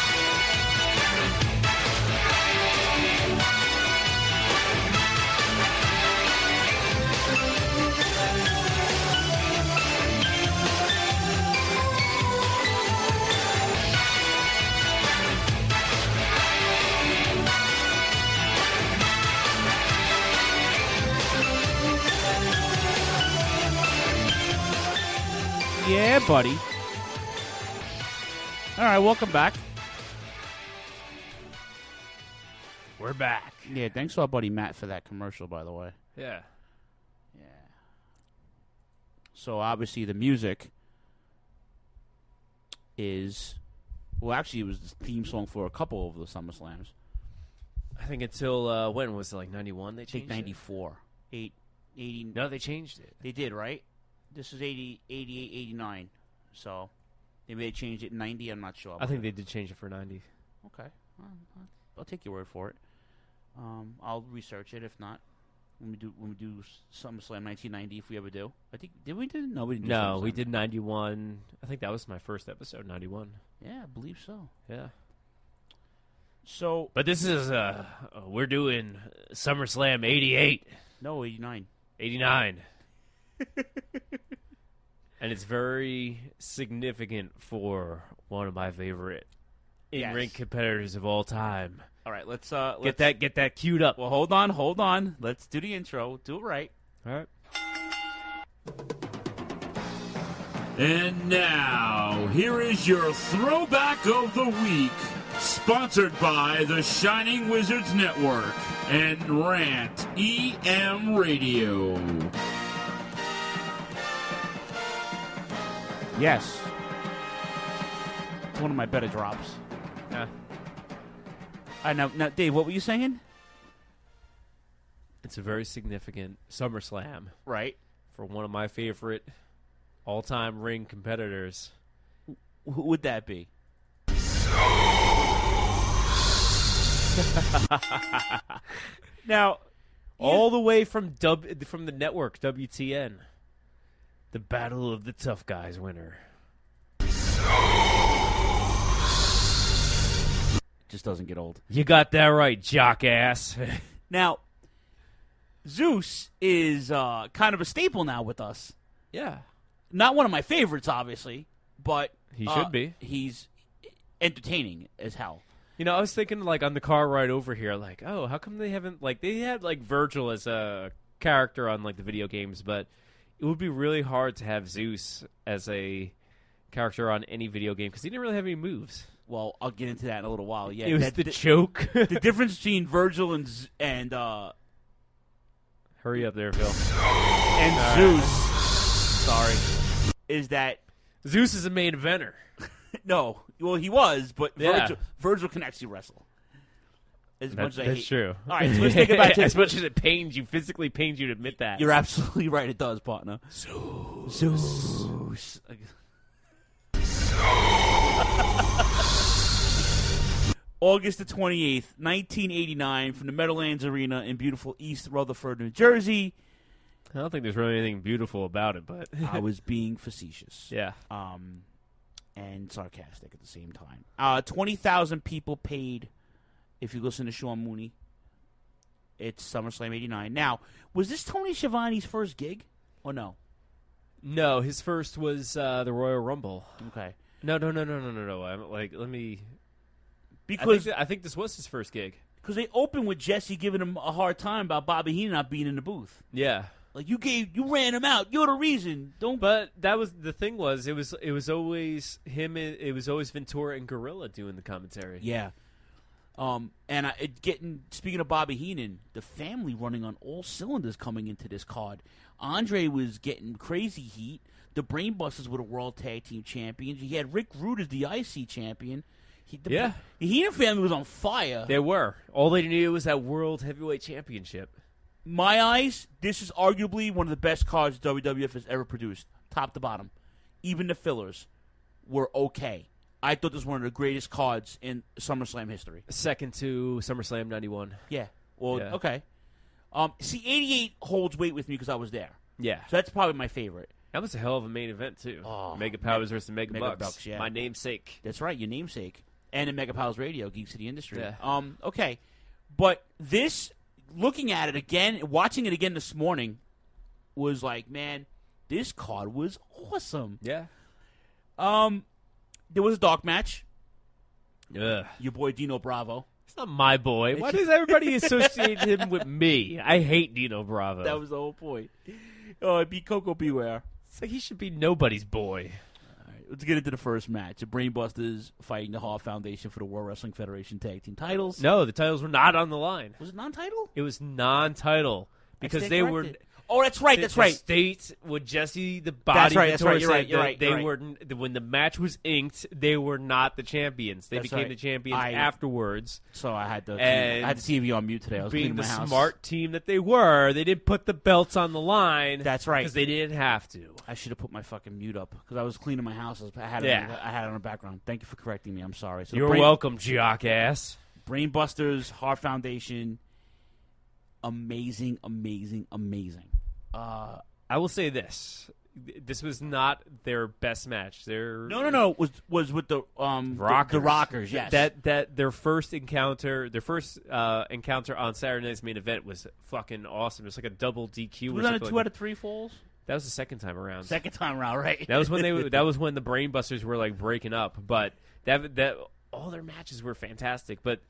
Yeah, buddy. All right, welcome back. We're back. Yeah, thanks to our buddy Matt for that commercial, by the way. Yeah. Yeah. So, obviously, the music is... Well, actually, it was the theme song for a couple of the SummerSlams. I think until, when was it, like 91 they I changed think 94. 80. No, they changed it. They did, right? This is 88, 89. So, maybe they changed it in 90. I'm not sure. I think they did change it for 90. Okay. I'll take your word for it. I'll research it. If not, when we do SummerSlam 1990, if we ever do. I think did we do? No, we didn't. No, we did 91. I think that was my first episode, 91. Yeah, I believe so. Yeah. So, but this is we're doing SummerSlam 88. No, 89. 89. And it's very significant for one of my favorite in-ring competitors of all time. All right, let's get that queued up. Well, hold on. Let's do the intro. Do it right. All right. And now, here is your throwback of the week, sponsored by the Shining Wizards Network and Rant EM Radio. Yes. It's one of my better drops. Yeah. Now, Dave, what were you saying? It's a very significant SummerSlam. Right. For one of my favorite all-time ring competitors. Who would that be? Now, all the way from the network, WTN. The Battle of the Tough Guys winner. Just doesn't get old. You got that right, jockass. Now, Zeus is kind of a staple now with us. Yeah. Not one of my favorites, obviously, but... He should be. He's entertaining as hell. You know, I was thinking, like, on the car ride over here, like, oh, how come they haven't... Like, they had, like, Virgil as a character on, like, the video games, but it would be really hard to have Zeus as a character on any video game, because he didn't really have any moves. Well, I'll get into that in a little while. Yeah, it was the choke. The difference between Virgil and hurry up there, Phil. And Zeus, sorry, is that Zeus is a main eventer. No, well, he was, but yeah. Virgil can actually wrestle. That's true. All right, so let's think about this. As much as it pains you, physically pains you to admit that. You're absolutely right. It does, partner. Zeus. August the 28th, 1989, from the Meadowlands Arena in beautiful East Rutherford, New Jersey. I don't think there's really anything beautiful about it, but I was being facetious. Yeah. And sarcastic at the same time. 20,000 people paid, if you listen to Sean Mooney. It's SummerSlam 89. Now, was this Tony Schiavone's first gig, or no? No, his first was the Royal Rumble. Okay. No. Let me... Because I think this was his first gig. Because they opened with Jesse giving him a hard time about Bobby Heenan not being in the booth. Yeah. Like, you ran him out. You're the reason. But that was the thing. It was always him. It was always Ventura and Gorilla doing the commentary. Yeah. And speaking of Bobby Heenan, the family running on all cylinders coming into this card. Andre was getting crazy heat. The Brainbusters were the World Tag Team Champions. He had Rick Rude as the IC Champion. The Heenan family was on fire. They were. All they needed was that World Heavyweight Championship. My eyes, this is arguably one of the best cards WWF has ever produced, top to bottom. Even the fillers were okay. I thought this was one of the greatest cards in SummerSlam history. Second to SummerSlam 91. Yeah. Well, Yeah. okay. See, 88 holds weight with me because I was there. Yeah. So that's probably my favorite. That was a hell of a main event, too. Oh, Mega Powers versus Mega Mega Bucks. Bucks, yeah. My namesake. That's right, your namesake. And in Mega Powers Radio, Geek City Industry. Yeah. Okay. But this, looking at it again, watching it again this morning, was like, man, this card was awesome. Yeah. There was a dark match. Ugh. Your boy Dino Bravo. It's not my boy. Why does everybody associate him with me? I hate Dino Bravo. That was the whole point. Oh, it'd be Coco Beware. It's like he should be nobody's boy. All right, let's get into the first match. The Brainbusters fighting the Hart Foundation for the World Wrestling Federation Tag Team titles. No, the titles were not on the line. Was it non-title? It was non-title because they were. Oh, that's right. That's right. The State with Jesse the Body. That's right. That's right. You're said right. You're that right. They You're were when the match was inked. They were not the champions. They That's became right. the champions I- afterwards. So I had the And TV on mute today. I was being cleaning the my house. smart team that they were, they didn't put the belts on the line. That's right. Because they didn't have to. I should have put my fucking mute up because I was cleaning my house. I had it. Yeah. I had it on the background. Thank you for correcting me. I'm sorry. So You're welcome, jockass. Brainbusters, Hart Foundation, amazing. I will say this: this was not their best match. No. Was with the Rockers. The Rockers. Yes. That their first encounter on Saturday Night's Main Event was fucking awesome. It was like a double DQ. was that a 2 out of 3 falls? That was the second time around. Second time around, right? That was when that was when the Brainbusters were like breaking up. But that all their matches were fantastic. But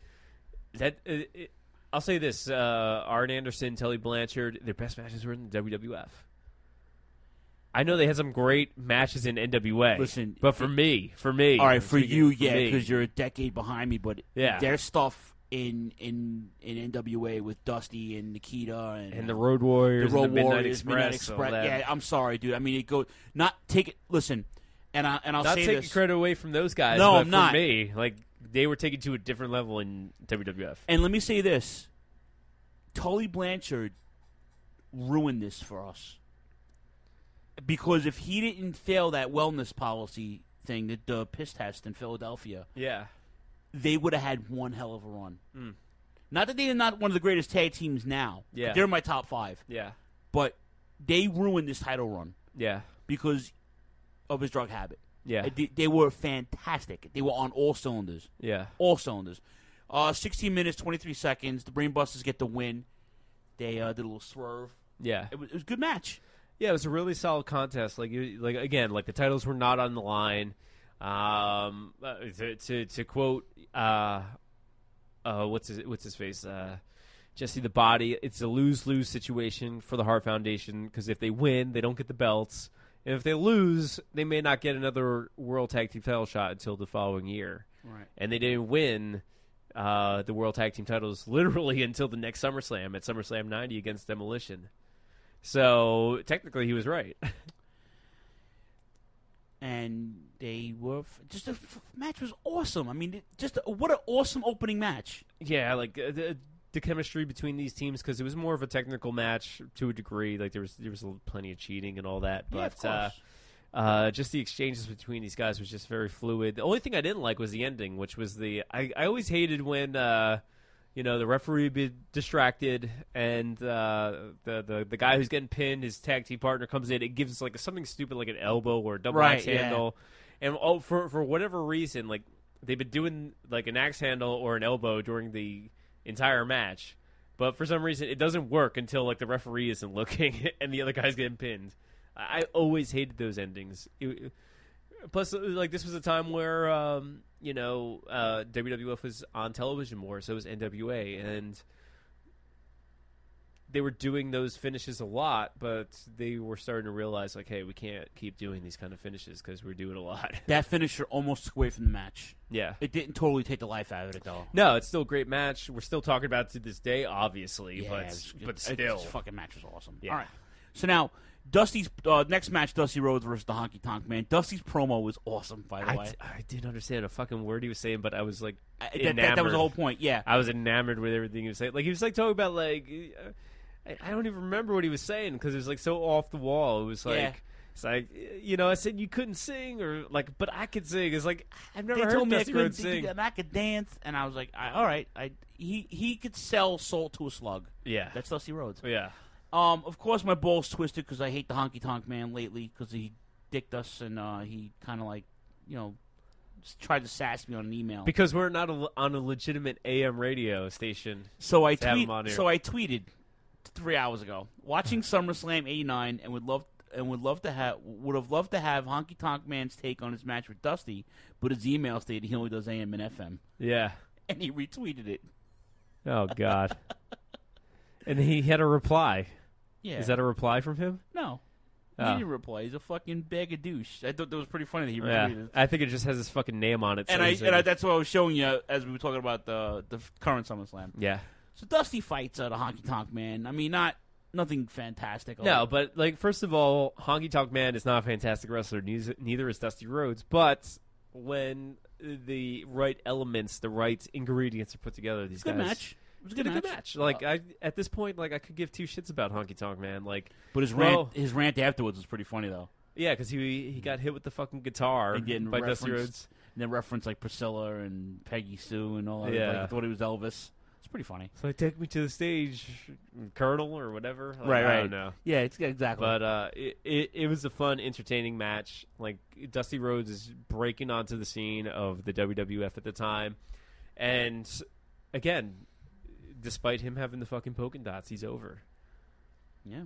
I'll say this: Arn Anderson, Tully Blanchard, their best matches were in the WWF. I know they had some great matches in NWA. Listen, but for me, all right, for you, yeah, me. because you're a decade behind me. But Yeah. their stuff in NWA with Dusty and Nikita and the Road Warriors, the Road and the Midnight Warriors, Midnight Express, all Express. that. Yeah, I'm sorry, dude. I mean, it goes not take it. Listen, and I'll not say taking this. credit away from those guys. No, but I'm for not. me, like they were taken to a different level in WWF. And let me say this: Tully Blanchard ruined this for us. Because if he didn't fail that wellness policy thing, the piss test in Philadelphia, Yeah. they would have had one hell of a run. Not that they're not one of the greatest tag teams now. Yeah. They're in my top 5. Yeah. But they ruined this title run Yeah. because of his drug habit. Yeah. They were fantastic. They were on all cylinders. Yeah. All cylinders. 16 minutes, 23 seconds. The Brainbusters get the win. They did a little swerve. Yeah. It was a good match. Yeah, it was a really solid contest. Like again, like the titles were not on the line. To quote, what's his face? Jesse the Body. It's a lose-lose situation for the Hart Foundation because if they win, they don't get the belts, and if they lose, they may not get another World Tag Team title shot until the following year. Right. And they didn't win the World Tag Team titles literally until the next SummerSlam at SummerSlam 90 against Demolition. So technically, he was right. And they were just the match was awesome. I mean, what an awesome opening match. Yeah, like the chemistry between these teams because it was more of a technical match to a degree. Like there was plenty of cheating and all that, Yeah, but of course. just the exchanges between these guys was just very fluid. The only thing I didn't like was the ending, which was I always hated when the referee would be distracted and the guy who's getting pinned, his tag team partner comes in. It gives like something stupid like an elbow or a double axe handle, and for whatever reason, like they've been doing like an axe handle or an elbow during the entire match, but for some reason it doesn't work until like the referee isn't looking and the other guy's getting pinned. I always hated those endings. Plus, like this was a time where WWF was on television more, so was NWA, and they were doing those finishes a lot, but they were starting to realize, like, hey, we can't keep doing these kind of finishes because we're doing a lot. That finisher almost took away from the match. Yeah. It didn't totally take the life out of it, though. No, it's still a great match. We're still talking about it to this day, obviously, Yeah, but still. this fucking match was awesome. Yeah. All right. So now, Dusty's next match, Dusty Rhodes versus the Honky Tonk Man. Dusty's promo was awesome, by the way. I didn't understand a fucking word he was saying, but I was like that was the whole point. Yeah, I was enamored with everything he was saying. Like he was like talking about like I don't even remember what he was saying because it was like so off the wall. It was like it's like I said you couldn't sing or like, but I could sing. It's like I've never heard Dusty Rhodes sing. And I could dance, and I was like, all right, he could sell salt to a slug. Yeah, that's Dusty Rhodes. Yeah. Of course, my ball's twisted because I hate the Honky Tonk Man lately because he dicked us and he kind of like, tried to sass me on an email. Because we're not on a legitimate AM radio station. So I tweeted 3 hours ago, watching SummerSlam '89, and would have loved to have Honky Tonk Man's take on his match with Dusty, but his email stated he only does AM and FM. Yeah, and he retweeted it. Oh God. And he had a reply. Yeah. Is that a reply from him? No. He didn't reply. He's a fucking bag of douche. I thought that was pretty funny that he retweeted it. I think it just has his fucking name on it. And that's what I was showing you as we were talking about the current SummerSlam. Yeah. So Dusty fights the Honky Tonk Man. I mean, nothing fantastic. No, but like first of all, Honky Tonk Man is not a fantastic wrestler. Neither is Dusty Rhodes. But when the right elements, the right ingredients are put together, these guys. Good match. It was a good match. Like at this point, like I could give two shits about Honky Tonk Man. Like, but his rant afterwards was pretty funny though. Yeah, because he got hit with the fucking guitar by Dusty Rhodes, and then referenced like Priscilla and Peggy Sue and all that. Yeah, like, I thought he was Elvis. It's pretty funny. So take me to the stage, Colonel or whatever. Like, right. I don't know. Yeah, it's exactly. But it was a fun, entertaining match. Like Dusty Rhodes is breaking onto the scene of the WWF at the time, and again. Despite him having the fucking polka dots, he's over. Yeah,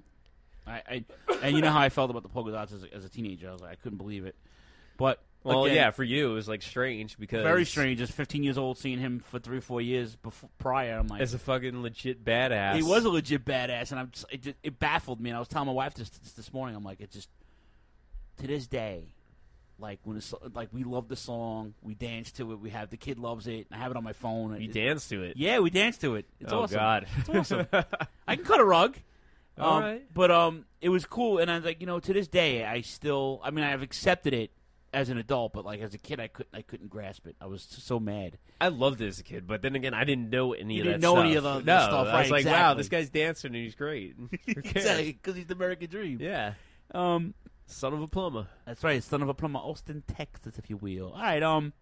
and you know how I felt about the polka dots as a teenager. I was like, I couldn't believe it. But again, for you, it was like strange because very strange. As 15 years old, seeing him for 3 or 4 years prior, I'm like, as a fucking legit badass. He was a legit badass, and it baffled me. And I was telling my wife this morning. I'm like, it just to this day. Like we love the song, we dance to it. We have the kid loves it. I have it on my phone. You dance to it? Yeah, we dance to it. It's awesome. God, it's awesome. I can cut a rug. All right, but it was cool, and I was like, to this day, I've accepted it as an adult, but like as a kid, I couldn't grasp it. I was so mad. I loved it as a kid, but then again, I didn't know any of that stuff. You didn't know any of the stuff. I was like, exactly. wow, this guy's dancing and he's great. Exactly, because he's the American Dream. Yeah. Son of a plumber. That's right, son of a plumber, Austin, Texas, if you will. All right,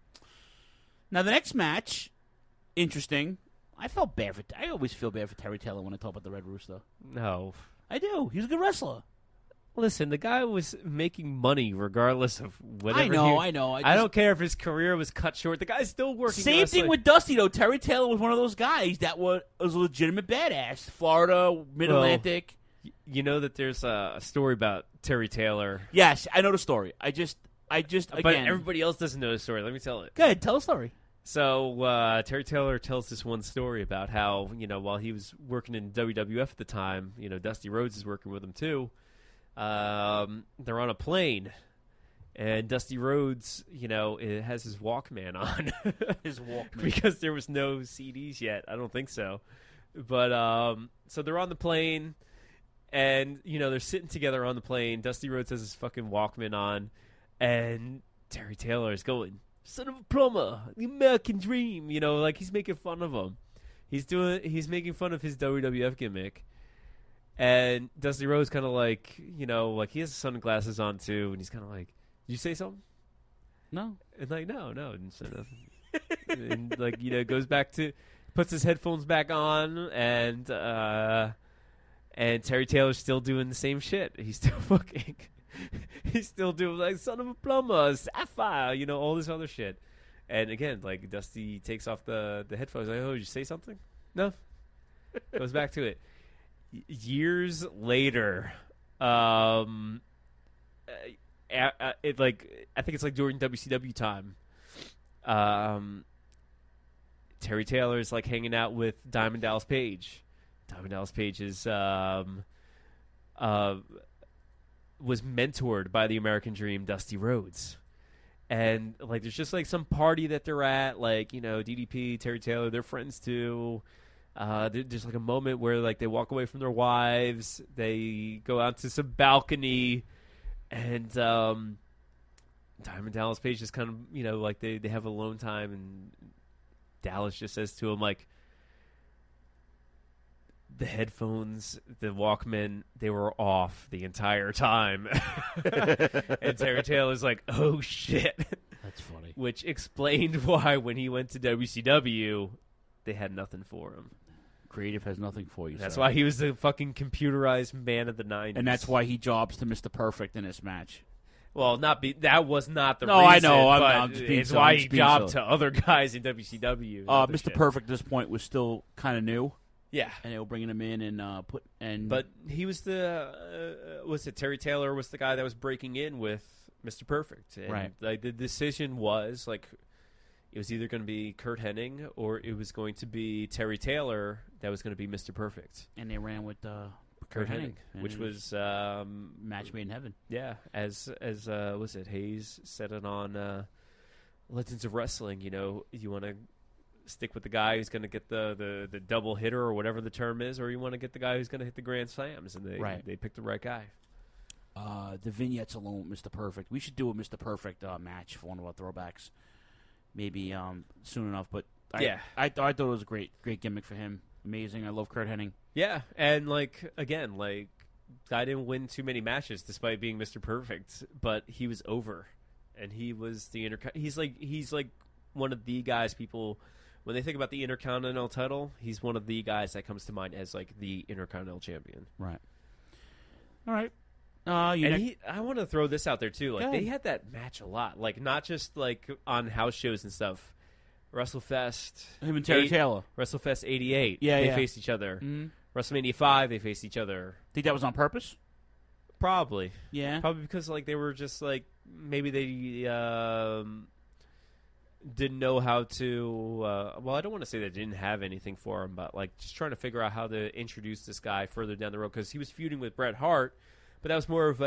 now the next match, interesting. I always feel bad for Terry Taylor when I talk about the Red Rooster. No. I do. He's a good wrestler. Listen, the guy was making money regardless of whatever. I know. I don't care if his career was cut short. The guy's still working. Same thing with Dusty, though. Terry Taylor was one of those guys that was a legitimate badass. Florida, Mid-Atlantic. You know that there's a story about Terry Taylor. Yes, I know the story. I just again. But everybody else doesn't know the story. Let me tell it. Go ahead, tell the story. So Terry Taylor tells this one story about how, while he was working in WWF at the time, Dusty Rhodes is working with him too. They're on a plane, and Dusty Rhodes, it has his Walkman on. His Walkman. Because there was no CDs yet. I don't think so. But so they're on the plane. And, they're sitting together on the plane. Dusty Rhodes has his fucking Walkman on. And Terry Taylor is going, son of a plumber, the American Dream. Like he's making fun of him. He's making fun of his WWF gimmick. And Dusty Rhodes kind of like, like he has sunglasses on too. And he's kind of like, did you say something? No. And like, no, I didn't say nothing. And like, goes back to, puts his headphones back on and Terry Taylor's still doing the same shit. He's still fucking... He's still doing, like, son of a plumber, sapphire, all this other shit. And again, like, Dusty takes off the headphones. Like, oh, did you say something? No. Goes back to it. Years later, I think it's like during WCW time, Terry Taylor's, like, hanging out with Diamond Dallas Page. Diamond Dallas Page is was mentored by the American Dream, Dusty Rhodes. And, like, there's just, like, some party that they're at, like, DDP, Terry Taylor, they're friends too. There's like a moment where like they walk away from their wives, they go out to some balcony, and Diamond Dallas Page just kind of, you know, like they have alone time, and Dallas just says to him, like, the headphones, the Walkman, they were off the entire time. And Terry Taylor's like, oh shit. That's funny. Which explained why when he went to WCW, they had nothing for him. Creative has nothing for you. That's sir. why he was the fucking computerized man of the 90s. And that's why he jobs to Mr. Perfect in this match. Well, that was not the no, reason. I know. But I'm just being it's silly. why he jobbed to other guys in WCW. Mr. Shit. Perfect at this point was still kind of new. Yeah, and they were bringing him in and But he was was it Terry Taylor was the guy that was breaking in with Mr. Perfect, and right? Like the decision was like it was either going to be Curt Hennig or it was going to be Terry Taylor that was going to be Mr. Perfect, and they ran with Curt Hennig, which was match made in heaven. Yeah, as was it Hayes said it on Legends of Wrestling. You know, you want to stick with the guy who's going to get the double hitter or whatever the term is, or you want to get the guy who's going to hit the grand slams, and they picked the right guy. The vignettes alone, Mr. Perfect. We should do a Mr. Perfect match for one of our throwbacks, maybe soon enough. But I thought it was a great gimmick for him. Amazing. I love Curt Hennig. Yeah, and like again, like guy didn't win too many matches despite being Mr. Perfect, but he was over, and he was the He's like one of the guys people. When they think about the Intercontinental title, he's one of the guys that comes to mind as like the Intercontinental champion. Right. All right. I want to throw this out there too. Like they had that match a lot, like not just like on house shows and stuff. WrestleFest, him and Terry Taylor. WrestleFest '88. Yeah, they faced each other. Mm-hmm. WrestleMania 5, they faced each other. Think that was on purpose? Probably. Yeah. Probably because like they were just like maybe they didn't know how to. Well, I don't want to say they didn't have anything for him, but like just trying to figure out how to introduce this guy further down the road because he was feuding with Bret Hart, but that was more of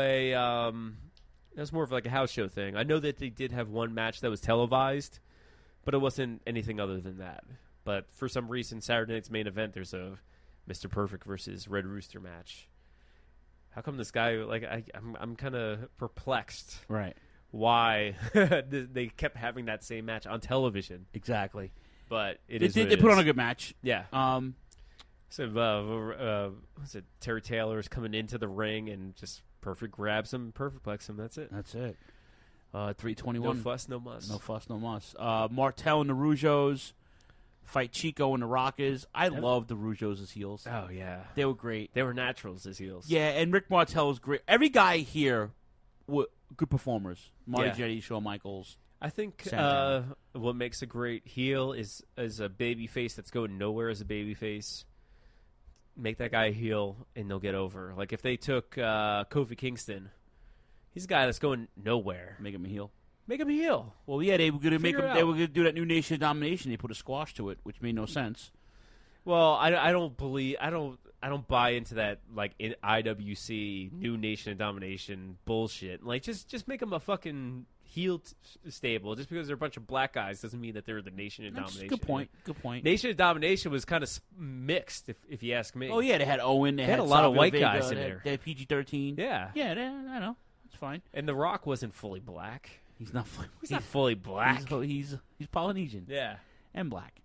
like a house show thing. I know that they did have one match that was televised, but it wasn't anything other than that. But for some reason, Saturday Night's main event, there's a Mr. Perfect versus Red Rooster match. How come this guy? Like I'm kind of perplexed. Right. Why they kept having that same match on television. Exactly. But they put on a good match. Yeah. So was it Terry Taylor's coming into the ring and just Perfect grabs him, Perfectplex him. That's it. 321. No fuss, no muss. No fuss, no muss. Martel and the Rougeaus fight Chico and the Rockers. I love the Rougeaus as heels. Oh, yeah. They were great. They were naturals as heels. Yeah, and Rick Martel was great. Every guy here were good performers. Marty Jannetty, Shawn Michaels. I think Santana. what makes a great heel is a baby face that's going nowhere as a baby face. Make that guy a heel, and they'll get over. Like if they took Kofi Kingston, he's a guy that's going nowhere. Make him a heel. Make him a heel. Well, yeah, they were going to make Figure him. it They out. were going to do that new Nation of Domination. They put a squash to it, which made no sense. Well, I don't buy into that like in IWC New Nation of Domination bullshit. Like just make them a fucking heel stable. Just because they're a bunch of black guys doesn't mean that they're the Nation of Domination. Good point. Good point. Nation of Domination was kind of mixed, if you ask me. Oh yeah, they had Owen. They had a lot of Savio white Vega, guys in they had- there. They had PG-13. Yeah, Yeah, I know. It's fine. and The Rock wasn't fully black. He's not. He's not fully black. He's Polynesian. Yeah. and black.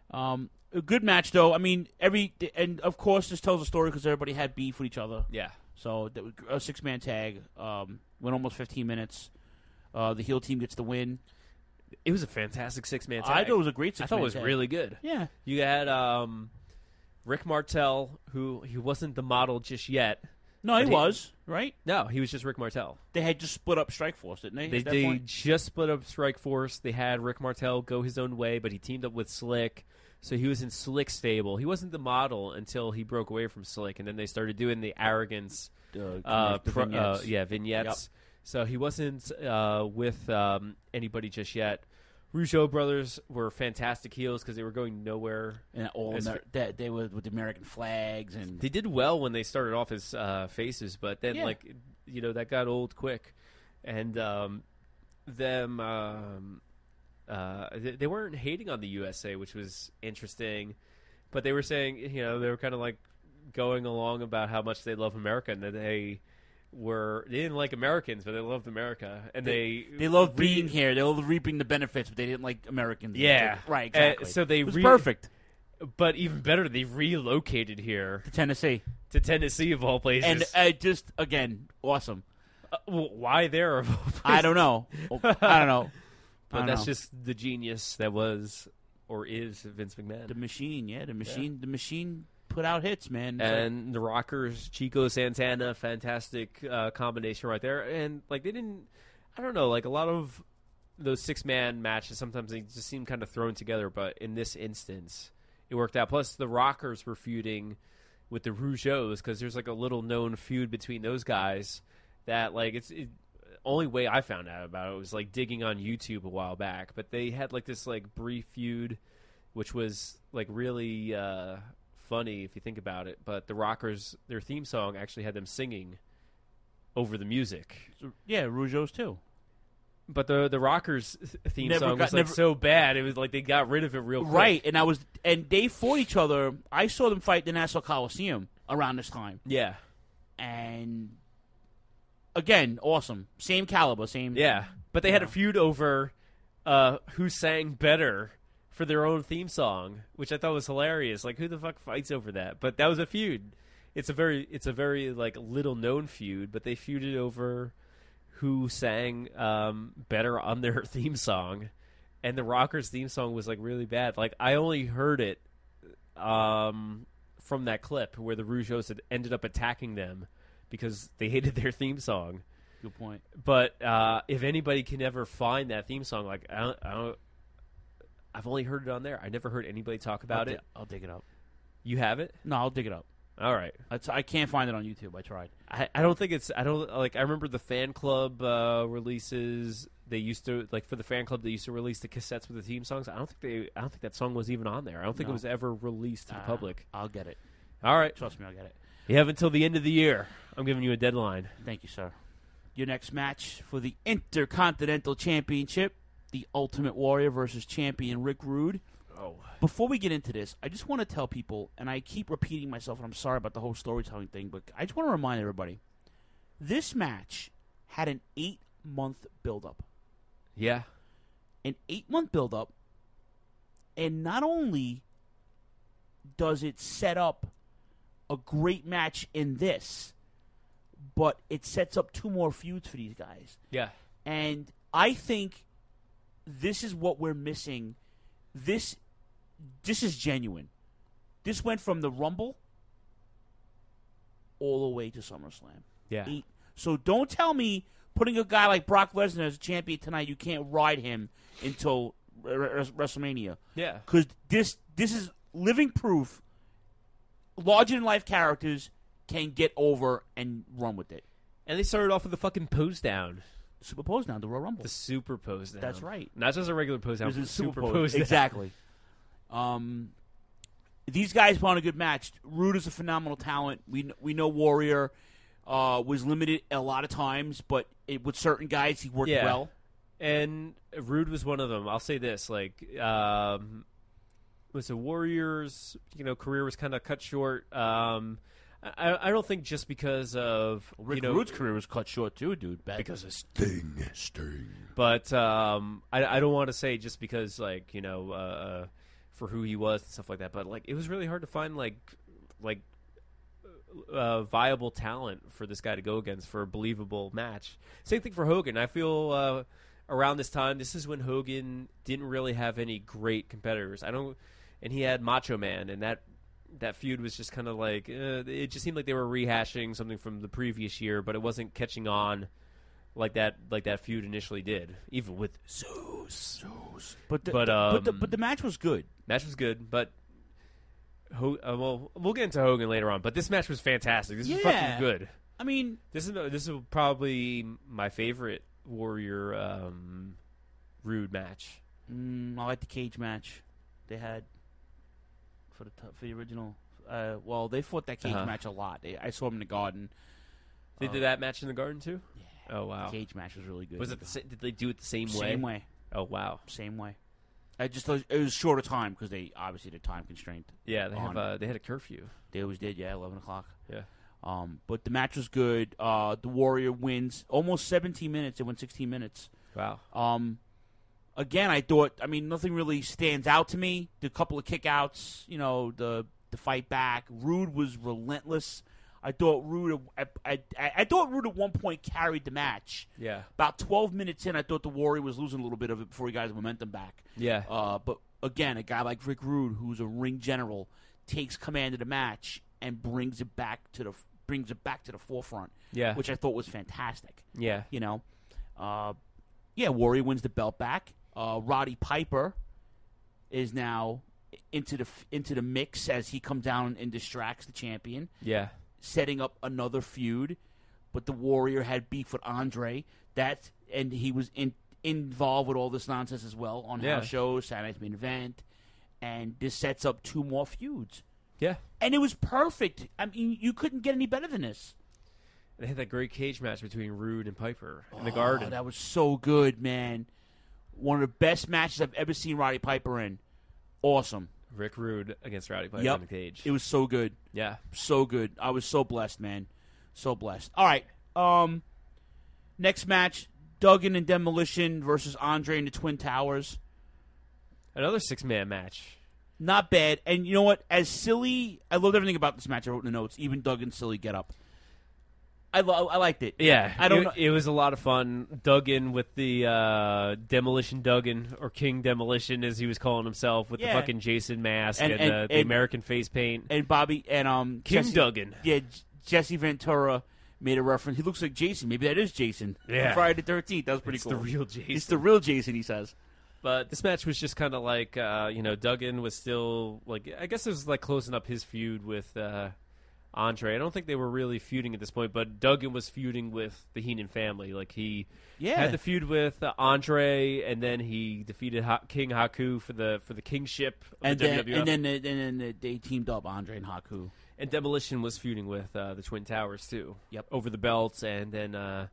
A good match though. I mean, and of course this tells a story because everybody had beef with each other. Yeah. So that was a 6-man tag. Went almost 15 minutes. The heel team gets the win. It was a fantastic 6-man tag. I thought it was a great 6-man I thought it was tag. really good. Yeah. You had Rick Martel, who he wasn't the model just yet. No, he was, right? No, he was just Rick Martel. They had just split up Strikeforce, didn't they? at that They point? just split up Strikeforce. They had Rick Martel go his own way, but he teamed up with Slick. So he was in Slick's stable. He wasn't the model until he broke away from Slick, and then they started doing the Arrogance vignettes. vignettes. Yep. So he wasn't with anybody just yet. Rougeau brothers were fantastic heels because they were going nowhere. And they were with the American flags, and They did well when they started off as faces, but then that got old quick, and they weren't hating on the USA, which was interesting. But they were saying, they were kind of like going along about how much they love America and that they didn't like Americans, but they loved America, and they loved being here. They loved reaping the benefits, but they didn't like Americans. Yeah, right. Exactly. So it was perfect. But even better, they relocated here to Tennessee. To Tennessee, of all places. And just, again, awesome. Why there, of all places? I don't know. But that's just the genius that was or is Vince McMahon. The machine, The machine put out hits, man. And the Rockers, Chico Santana, fantastic combination right there. And, they didn't, I don't know, a lot of those 6-man matches, sometimes they just seem kind of thrown together. But in this instance, it worked out. Plus, the Rockers were feuding with the Rougeaus because there's, a little-known feud between those guys that, only way I found out about it was, digging on YouTube a while back. But they had, this, brief feud, which was, really funny if you think about it. But the Rockers, their theme song actually had them singing over the music. Yeah, Rougeaus, too. But the Rockers theme song was so bad, it was they got rid of it real quick. Right, and they fought each other. I saw them fight the Nassau Coliseum around this time. Yeah. And again, awesome. Same caliber, same. Yeah, but they had a feud over who sang better for their own theme song, which I thought was hilarious. Who the fuck fights over that? But that was a feud. It's a very little known feud, but they feuded over who sang better on their theme song, and the Rockers' theme song was really bad. I only heard it from that clip where the Rougeaus had ended up attacking them because they hated their theme song. Good point. But if anybody can ever find that theme song, I've only heard it on there. I never heard anybody talk about it. I'll dig it up. You have it? No, I'll dig it up. All right. I can't find it on YouTube. I tried. I don't think it's. I don't I remember the fan club releases. They used to for the fan club. They used to release the cassettes with the theme songs. I don't think that song was even on there. I don't think it was ever released to the public. I'll get it. All right. Trust me, I'll get it. You have until the end of the year. I'm giving you a deadline. Thank you, sir. Your next match for the Intercontinental Championship: the Ultimate Warrior versus champion Rick Rude. Oh. Before we get into this, I just want to tell people, and I keep repeating myself, and I'm sorry about the whole storytelling thing, but I just want to remind everybody, this match had an 8-month build-up. Yeah. An 8-month build-up, and not only does it set up a great match in this, but it sets up 2 more feuds for these guys. Yeah. And I think this is what we're missing. This is genuine. This went from the Rumble all the way to SummerSlam. Yeah. So don't tell me putting a guy like Brock Lesnar as a champion tonight, you can't ride him until WrestleMania. Yeah. Because this is living proof. Larger-than-life characters can get over and run with it. And they started off with the fucking pose down. Super pose down, the Royal Rumble. The super pose down. That's right. Not just a regular pose down, It was but a super pose. pose down. Exactly. These guys put on a good match. Rude is a phenomenal talent. We know Warrior was limited a lot of times, but with certain guys he worked well. And Rude was one of them. I'll say this, was the Warriors, career was kind of cut short. I don't think just because of Rick Rude's career was cut short too, dude. Because of Sting. But I don't want to say just because for who he was and stuff like that. But it was really hard to find viable talent for this guy to go against for a believable match. Same thing for Hogan. I feel around this time, this is when Hogan didn't really have any great competitors. And he had Macho Man, and that feud was just kind of it just seemed like they were rehashing something from the previous year, but it wasn't catching on like that feud initially did, even with Zeus. But the match was good. Match was good, but we'll get into Hogan later on. But this match was fantastic. This was fucking good. I mean, this is probably my favorite Warrior Rude match. I like the cage match they had for the original. They fought that cage match a lot. I saw them in the Garden. They did that match in the Garden too? Yeah. Oh wow. The cage match was really good. Was it did they do it the same way? Same way. Oh wow. Same way. I just thought it was shorter time because they obviously the time constraint. Yeah, they had a curfew. They always did. Yeah, 11 o'clock. Yeah. But the match was good. The Warrior wins almost 17 minutes. It went 16 minutes. Wow. Again, I thought. I mean, nothing really stands out to me. The couple of kickouts. The fight back. Rude was relentless. I thought Rude at one point carried the match. Yeah. About 12 minutes in, I thought the Warrior was losing a little bit of it before he got his momentum back. Yeah. But again, a guy like Rick Rude, who's a ring general, takes command of the match and brings it back to the forefront. Yeah. Which I thought was fantastic. Yeah. Warrior wins the belt back. Roddy Piper is now into the mix as he comes down and distracts the champion. Yeah. Setting up another feud, but the Warrior had beef with Andre. And he was involved with all this nonsense as well on house shows, Saturday Night's Main Event, and this sets up 2 more feuds. Yeah, and it was perfect. I mean, you couldn't get any better than this. They had that great cage match between Rude and Piper in the Garden. That was so good, man. One of the best matches I've ever seen Roddy Piper in. Awesome. Rick Rude against Roddy Piper in the cage. It was so good. Yeah. So good. I was so blessed, man. So blessed. All right. Next match, Duggan and Demolition versus Andre and the Twin Towers. Another 6-man match. Not bad. And you know what? As silly, I loved everything about this match. I wrote in the notes. Even Duggan's silly get up. I liked it. Yeah, I don't know. It was a lot of fun. Duggan with the Demolition Duggan, or King Demolition, as he was calling himself, with the fucking Jason mask and the American face paint. And Bobby and King Duggan. Yeah, Jesse Ventura made a reference. He looks like Jason. Maybe that is Jason. Yeah, from Friday the 13th. That was pretty it's cool. The real Jason. It's the real Jason. He says. But this match was just kind of like, Duggan was still like, I guess it was like closing up his feud with Andre. I don't think they were really feuding at this point, but Duggan was feuding with the Heenan family. Like he had the feud with Andre, and then he defeated King Haku for the kingship of the WWF. And then they teamed up, Andre and Haku. And Demolition was feuding with the Twin Towers too. Yep, over the belts, and then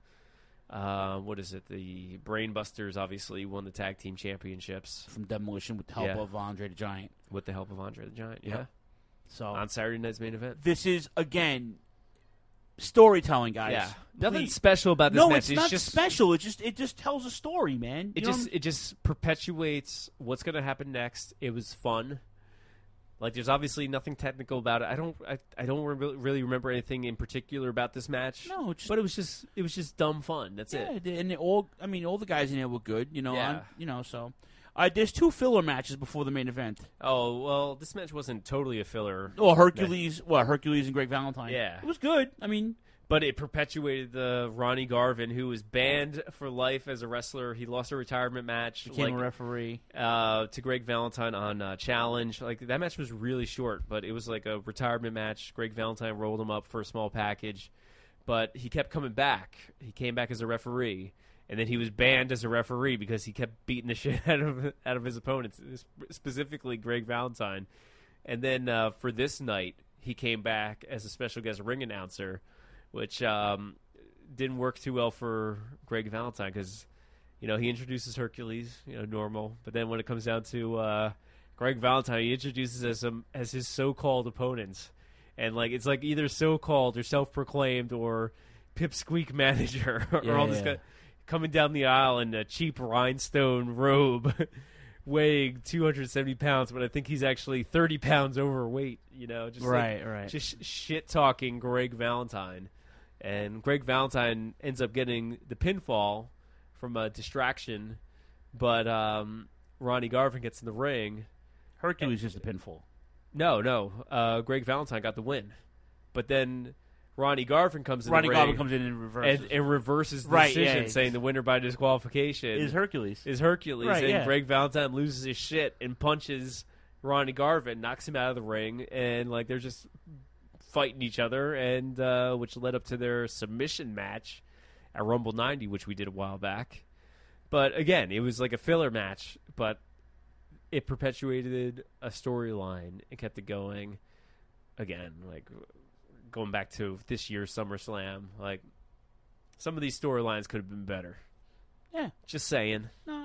what is it? The Brainbusters obviously won the tag team championships from Demolition with the help of Andre the Giant. With the help of Andre the Giant, yeah. Yep. So on Saturday Night's Main Event. This is, again, storytelling, guys. Yeah, nothing special about this match. No, it's not just special. It just tells a story, man. It just perpetuates what's going to happen next. It was fun. Like, there's obviously nothing technical about it. I don't really remember anything in particular about this match. No, but it was just dumb fun. That's it. And all the guys in there were good. Yeah. So. There's 2 filler matches before the main event. Oh, well, this match wasn't totally a filler. Oh, Hercules and Greg Valentine. Yeah. It was good. I mean... But it perpetuated the Ronnie Garvin, who was banned for life as a wrestler. He lost a retirement match. Became a referee. To Greg Valentine on Challenge. Like, that match was really short, but it was like a retirement match. Greg Valentine rolled him up for a small package. But he kept coming back. He came back as a referee. And then he was banned as a referee because he kept beating the shit out of his opponents, specifically Greg Valentine. And then for this night, he came back as a special guest ring announcer, which didn't work too well for Greg Valentine because, he introduces Hercules, normal. But then when it comes down to Greg Valentine, he introduces as his so-called opponents. And it's like either so-called or self-proclaimed or pipsqueak manager or all this guy. Coming down the aisle in a cheap rhinestone robe, weighing 270 pounds, but I think he's actually 30 pounds overweight. Just shit talking Greg Valentine, and Greg Valentine ends up getting the pinfall from a distraction, but Ronnie Garvin gets in the ring. Hercules is the pinfall. No, Greg Valentine got the win, but then Ronnie Garvin comes in. Ronnie Garvin comes in and reverses. And reverses the decision, saying the winner by disqualification is Hercules. Right, and Greg Valentine loses his shit and punches Ronnie Garvin, knocks him out of the ring, and they're just fighting each other, and which led up to their submission match at Rumble 90, which we did a while back. But again, it was like a filler match, but it perpetuated a storyline and kept it going. Again, going back to this year's SummerSlam, some of these storylines could have been better. Yeah. Just saying. No,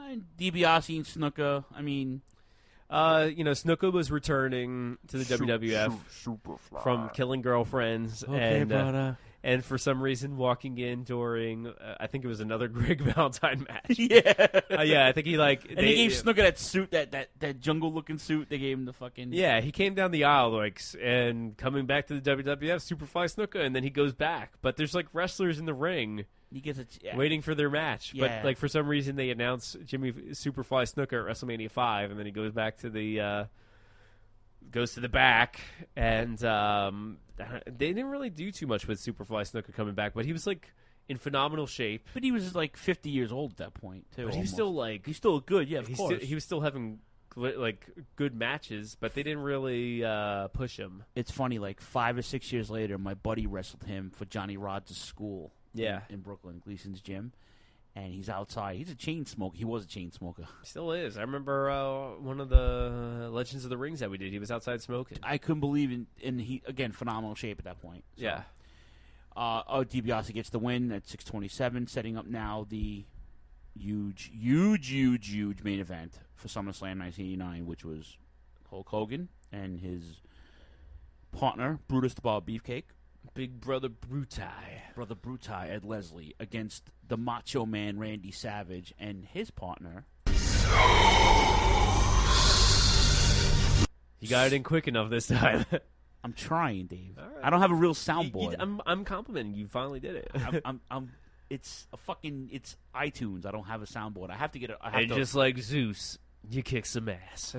DiBiase and Snuka. I mean, Snuka was returning to the WWF from Killing Girlfriends, and for some reason walking in during, I think it was another Greg Valentine match. I think he and they gave Snuka that suit, that jungle looking suit. They gave him the fucking he came down the aisle and coming back to the WWF, Superfly Snuka, and then he goes back. But there's like wrestlers in the ring. He gets waiting for their match, but like for some reason they announced Jimmy Superfly Snuka at WrestleMania 5, and then he goes back to the back, and they didn't really do too much with Superfly Snuka coming back, but he was like in phenomenal shape. But he was like 50 years old at that point too. But he was still he's still good, of course. He was still having like good matches, but they didn't really push him. It's funny, like 5 or 6 years later, my buddy wrestled him for Johnny Rod's school. In Brooklyn, Gleason's gym, and he's outside. He's a chain smoker. He was a chain smoker. Still is. I remember one of the Legends of the Rings that we did. He was outside smoking. I couldn't believe in he again phenomenal shape at that point. So. Yeah. DiBiase gets the win at 6:27, setting up now the huge main event for SummerSlam 1989, which was Hulk Hogan and his partner Brutus the Barber Beefcake. Big Brother Brutai. Ed Leslie against the Macho Man Randy Savage and his partner. You got it in quick enough this time. I'm trying, Dave. Right. I don't have a real soundboard. I'm complimenting you. Finally did it. It's iTunes. I don't have a soundboard. I have to get it. Just like Zeus, you kick some ass.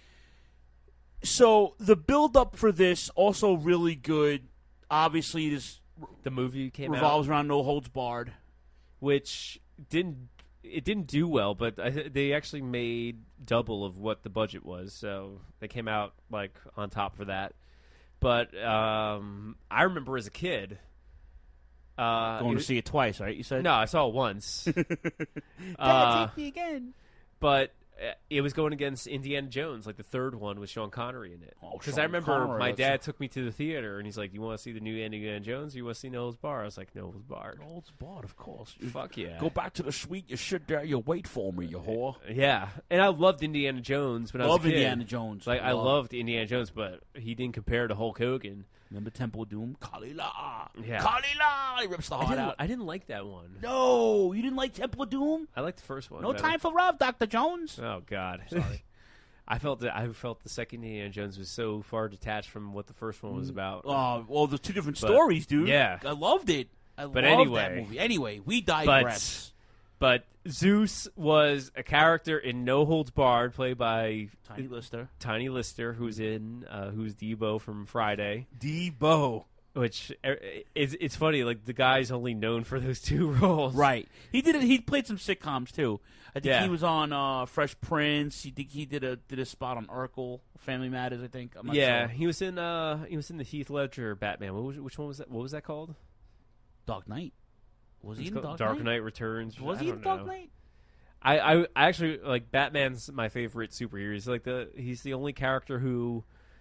So the build up for this also really good. Obviously, the movie revolves around No Holds Barred, which didn't do well, but they actually made double of what the budget was, so they came out like on top for that. But I remember as a kid going to see it twice, right? You said no, I saw it once. Dad, take me again. But it was going against Indiana Jones, like the third one with Sean Connery in it. Because I remember my dad took me to the theater, and he's like, "You want to see the new Indiana Jones, or you want to see No Holds Barred?" I was like, "No Holds Barred." No Holds Barred, of course. Fuck yeah. Go back to the suite. You sit there. You wait for me, you whore. Yeah, and I loved Indiana Jones when I was a kid. Indiana Jones. Like I loved Indiana Jones, but he didn't compare to Hulk Hogan. Remember Temple of Doom? Kalila. Yeah. Kalila. He rips the heart out. I didn't like that one. No, you didn't like Temple of Doom? I liked the first one. No time for love, Dr. Jones. Oh God, sorry. I felt the second Indiana Jones was so far detached from what the first one was about. Oh, well, there's two different stories, dude. Yeah, I loved it. I loved that movie. Anyway, we digress. But Zeus was a character in No Holds Barred, played by Tiny Lister, who's Debo from Friday. Debo. Which it's funny, like the guy's only known for those two roles, right? He did it. He played some sitcoms too. I think he was on Fresh Prince. He did a spot on Urkel, Family Matters. I think. I'm not sure. He was in the Heath Ledger Batman. Which one was that? What was that called? Dark Knight. Was he in Dark Knight Returns? Was he in Dark Knight? I actually like Batman's my favorite superhero. He's the only character who,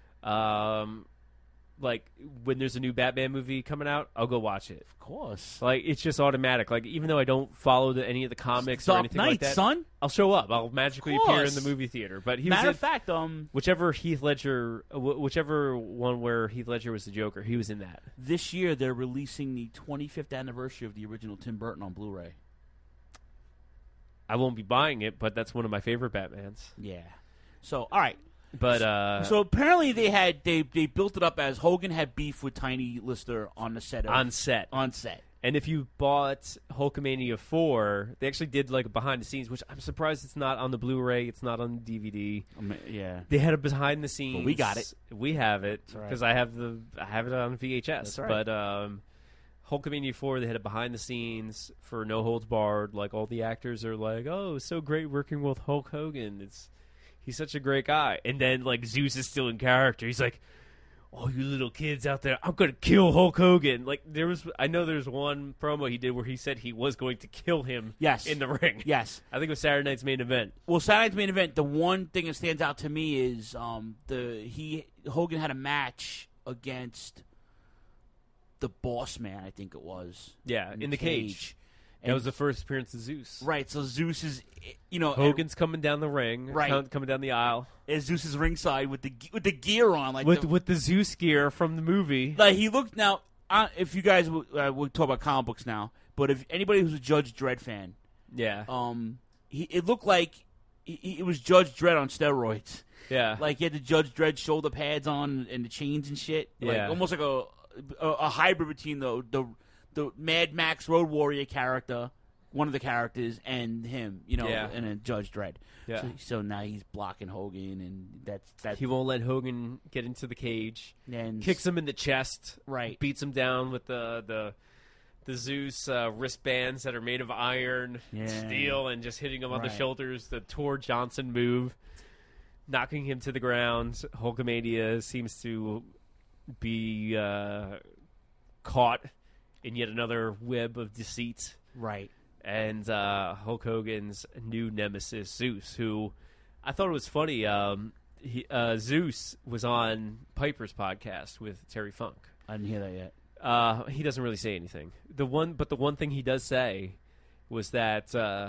like when there's a new Batman movie coming out, I'll go watch it. Of course, like it's just automatic. Like even though I don't follow any of the comics or anything like that, son, I'll show up. I'll magically appear in the movie theater. But matter of fact, whichever one where Heath Ledger was the Joker, he was in that. This year they're releasing the 25th anniversary of the original Tim Burton on Blu-ray. I won't be buying it, but that's one of my favorite Batmans. Yeah. So all right. But so apparently they built it up as Hogan had beef with Tiny Lister on the set. On set. And if you bought Hulkamania 4, they actually did like a behind the scenes, which I'm surprised it's not on the Blu-ray, it's not on the DVD. Yeah. They had a behind the scenes. Well, we got it. We have it because I have it on VHS. That's right. But Hulkamania 4, they had a behind the scenes for No Holds Barred. Like all the actors are like, "Oh, it's so great working with Hulk Hogan. He's such a great guy." And then, like, Zeus is still in character. He's like, "Oh, you little kids out there, I'm going to kill Hulk Hogan." Like, I know there's one promo he did where he said he was going to kill him in the ring. Yes. I think it was Saturday Night's Main Event. Well, Saturday Night's Main Event, the one thing that stands out to me is Hogan had a match against the Boss Man, I think it was. Yeah, in the cage. That was the first appearance of Zeus. Right, so Zeus is, Hogan's coming down the ring, right, coming down the aisle. As Zeus is ringside with the gear on, like with the Zeus gear from the movie. Like he looked now. If you guys we'll talk about comic books now, but if anybody who's a Judge Dredd fan, it looked like it was Judge Dredd on steroids. Yeah, like he had the Judge Dredd shoulder pads on and the chains and shit. Like almost like a hybrid between the Mad Max Road Warrior character, one of the characters, and him, and a Judge Dredd. Yeah. So now he's blocking Hogan, and that's he won't let Hogan get into the cage. And kicks him in the chest. Right. Beats him down with the Zeus wristbands that are made of iron, steel, and just hitting him on the shoulders. The Tor Johnson move, knocking him to the ground. Hulkamania seems to be caught in yet another web of deceit. Right. And Hulk Hogan's new nemesis, Zeus, who I thought it was funny. Zeus was on Piper's podcast with Terry Funk. I didn't hear that yet. He doesn't really say anything. The one thing he does say was that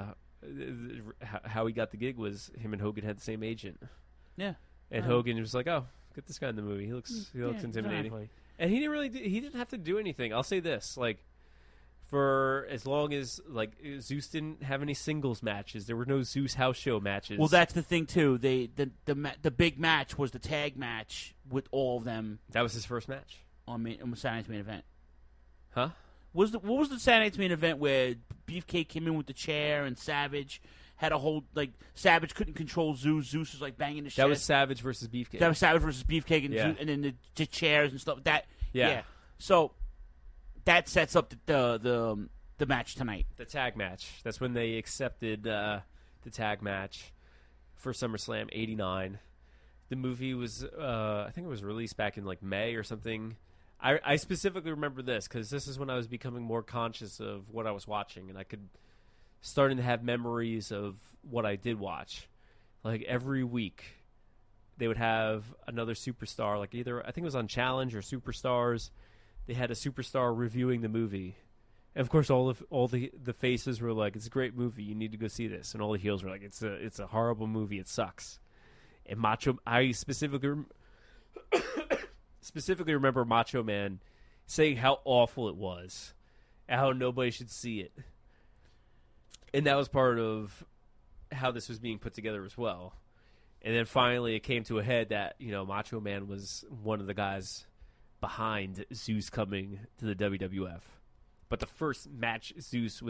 how he got the gig was him and Hogan had the same agent. Yeah. And Hogan was like, "Oh, get this guy in the movie. He looks intimidating." Exactly. And he didn't have to do anything. I'll say this, like, for as long as Zeus didn't have any singles matches, there were no Zeus house show matches. Well, that's the thing too. The big match was the tag match with all of them. That was his first match on Saturday Night's Main Event. Huh? What was the Saturday Night's Main Event where Beefcake came in with the chair and Savage had a whole Savage couldn't control Zeus. Zeus was banging the shit. That was Savage versus Beefcake. That was Savage versus Beefcake, and Zeus, and then the chairs and stuff. So that sets up the match tonight. The tag match. That's when they accepted the tag match for SummerSlam '89. The movie was, I think it was released back in May or something. I specifically remember this because this is when I was becoming more conscious of what I was watching, and I could starting to have memories of what I did watch. Every week, they would have another superstar. Either I think it was on Challenge or Superstars. They had a superstar reviewing the movie, and of course, all the faces were like, "It's a great movie. You need to go see this." And all the heels were like, "It's a horrible movie. It sucks." And I specifically remember Macho Man saying how awful it was, and how nobody should see it. And that was part of how this was being put together as well. And then finally, it came to a head that Macho Man was one of the guys behind Zeus coming to the WWF. But the first match that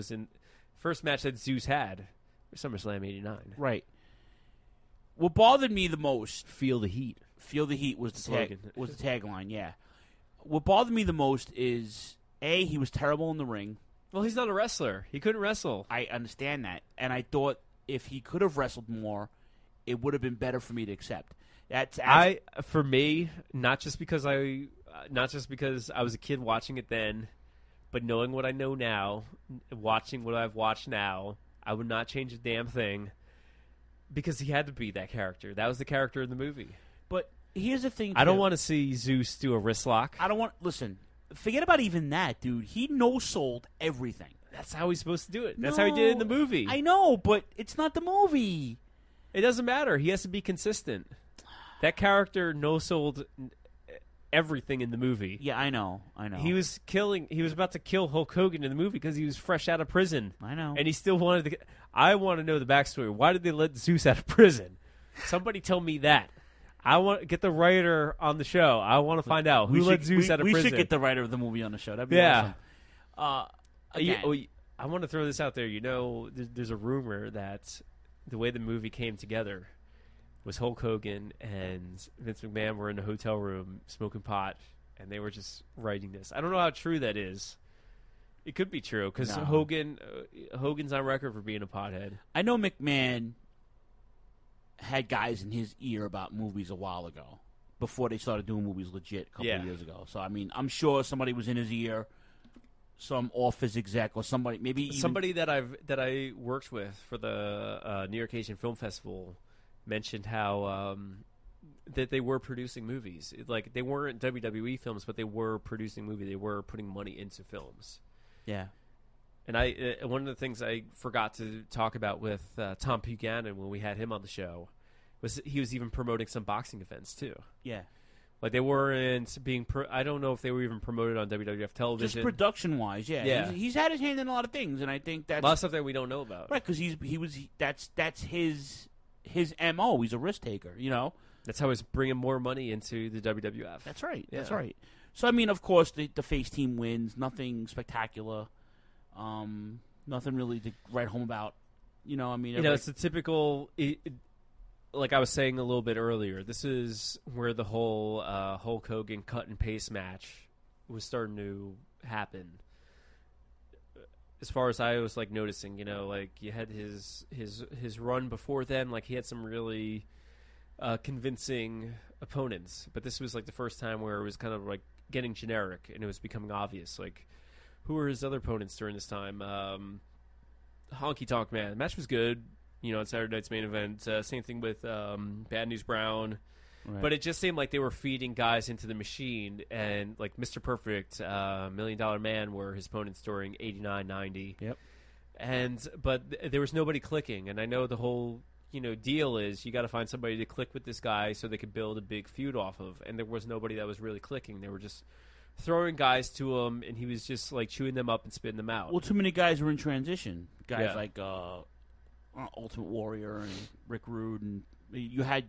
Zeus had was SummerSlam '89. Right. What bothered me the most, "Feel the heat." "Feel the heat" was the tagline. Yeah. What bothered me the most is he was terrible in the ring. Well, he's not a wrestler. He couldn't wrestle. I understand that, and I thought if he could have wrestled more, it would have been better for me to accept. For me, not just because I was a kid watching it then, but knowing what I know now, watching what I've watched now, I would not change a damn thing. Because he had to be that character. That was the character in the movie. But here's the thing, I don't want to see Zeus do a wrist lock. Listen, forget about even that, dude. He no-sold everything. That's how he's supposed to do it. That's how he did it in the movie. I know, but it's not the movie. It doesn't matter. He has to be consistent. That character no-sold everything in the movie. Yeah, I know. He was about to kill Hulk Hogan in the movie because he was fresh out of prison. I know. And he still wanted to. I want to know the backstory. Why did they let Zeus out of prison? Somebody tell me that. I want to get the writer on the show. I want to find out who let Zeus out of prison. We should get the writer of the movie on the show. That'd be awesome. I want to throw this out there. There's a rumor that the way the movie came together was Hulk Hogan and Vince McMahon were in a hotel room smoking pot, and they were just writing this. I don't know how true that is. It could be true because Hogan's on record for being a pothead. I know McMahon had guys in his ear about movies a while ago, before they started doing movies legit a couple of years ago. So I'm sure somebody was in his ear, some office exec or somebody, maybe even somebody that I worked with for the New York Asian Film Festival mentioned how that they were producing movies. They weren't WWE films, but they were producing movies. They were putting money into films. Yeah. And one of the things I forgot to talk about with Tom Buchanan when we had him on the show was he was even promoting some boxing events too. Yeah. Like they weren't being. I don't know if they were even promoted on WWF television. Just production-wise, yeah. He's had his hand in a lot of things, and I think that's a lot of stuff that we don't know about. Right, because that's his MO. He's a risk taker, you know. That's how he's bringing more money into the WWF. That's right. Yeah. That's right. So I mean, of course, the face team wins. Nothing spectacular. Nothing really to write home about. You know, I mean, it's a typical. Like I was saying a little bit earlier, this is where the whole Hulk Hogan cut and paste match was starting to happen. As far as I was like noticing, you know, like you had his run before then, like he had some really convincing opponents, but this was like the first time where it was kind of like getting generic and it was becoming obvious. Like, who were his other opponents during this time? Honky Tonk Man. The match was good. You know, on Saturday Night's Main Event. Same thing with Bad News Brown. Right. But it just seemed like they were feeding guys into the machine. And, like, Mr. Perfect, $1 Million Man were his opponents during 89, 90. Yep. But there was nobody clicking. And I know the whole, you know, deal is you got to find somebody to click with this guy so they could build a big feud off of. And there was nobody that was really clicking. They were just throwing guys to him, and he was just, like, chewing them up and spitting them out. Well, too many guys were in transition. Guys like Ultimate Warrior and Rick Rude, and you had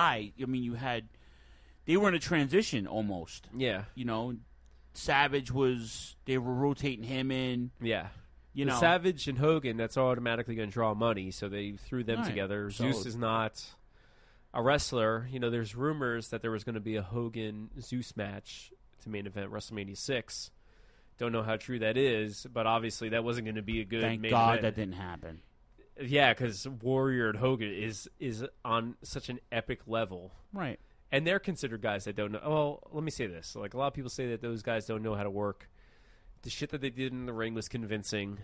they were in a transition almost. Yeah. You know, Savage they were rotating him in. Yeah. You know, Savage and Hogan, that's automatically going to draw money, so they threw them together. So Zeus is not a wrestler. You know, there's rumors that there was going to be a Hogan-Zeus match to main event WrestleMania 6. Don't know how true that is, but obviously that wasn't going to be a good Thank main God event. that didn't happen. Yeah, because Warrior and Hogan is on such an epic level. Right. And they're considered guys that don't know. Well, let me say this. Like, a lot of people say that those guys don't know how to work. The shit that they did in the ring was convincing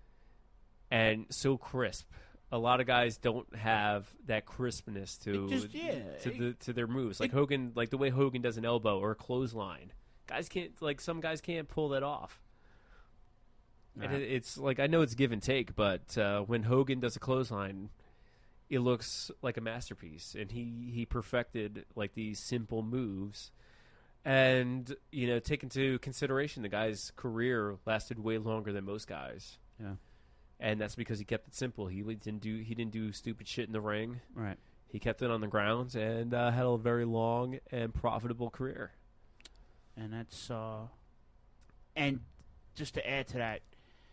and so crisp. A lot of guys don't have that crispness to their moves. Like Hogan, like the way Hogan does an elbow or a clothesline. Some guys can't pull that off. And it's like, I know it's give and take, but when Hogan does a clothesline, it looks like a masterpiece. And he perfected like these simple moves. And, you know, take into consideration the guy's career lasted way longer than most guys. Yeah. And that's because he kept it simple. He didn't do stupid shit in the ring. Right. He kept it on the ground and had a very long and profitable career. And that's and just to add to that,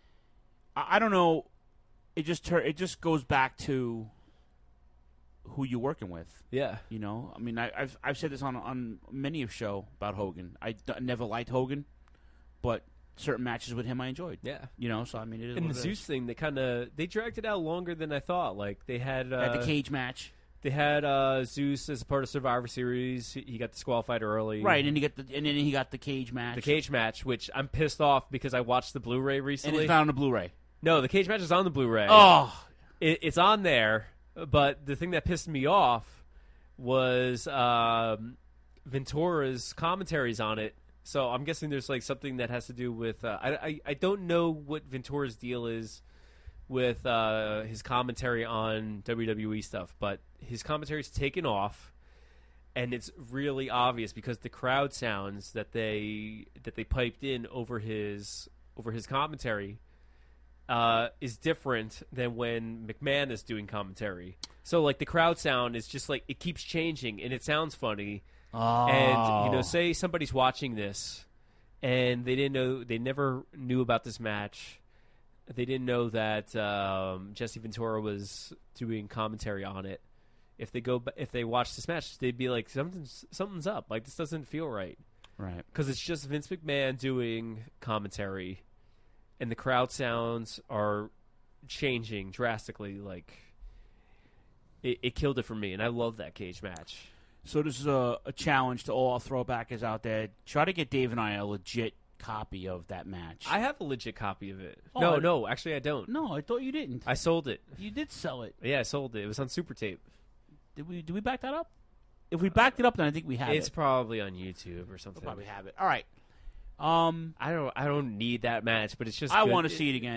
I don't know. It just goes back to who you're working with. Yeah. You know, I mean, I've said this on many a show about Hogan. I never liked Hogan, but certain matches with him I enjoyed. Yeah. You know, so I mean, it is. And what the it Zeus is. thing, they dragged it out longer than I thought. Like they had the cage match. They had Zeus as a part of Survivor Series. He got disqualified early, right? And then he got the cage match. The cage match, which I'm pissed off because I watched the Blu-ray recently. And it's not on the Blu-ray. No, the cage match is on the Blu-ray. Oh, it's on there. But the thing that pissed me off was Ventura's commentaries on it. So I'm guessing there's like something that has to do with I don't know what Ventura's deal is with his commentary on WWE stuff, but his commentary's taken off, and it's really obvious because the crowd sounds that they piped in over his commentary is different than when McMahon is doing commentary. So like the crowd sound is just like it keeps changing and it sounds funny. Oh. And you know, say somebody's watching this and they never knew about this match. They didn't know that Jesse Ventura was doing commentary on it. If they watch this match, they'd be like, something's up. Like this doesn't feel right. Right. Because it's just Vince McMahon doing commentary, and the crowd sounds are changing drastically. Like it killed it for me, and I love that cage match. So this is a challenge to all our throwbackers out there. Try to get Dave and I a legit copy of that match. I have a legit copy of it. Oh, No, actually I don't. No, I thought you didn't. I sold it. You did sell it. Yeah, I sold it. It was on Super Tape. Did we back that up? If we backed it up, then I think we have it. It's probably on YouTube or something. We'll probably have it. All right. I don't need that match, but it's just I good. want to see it again.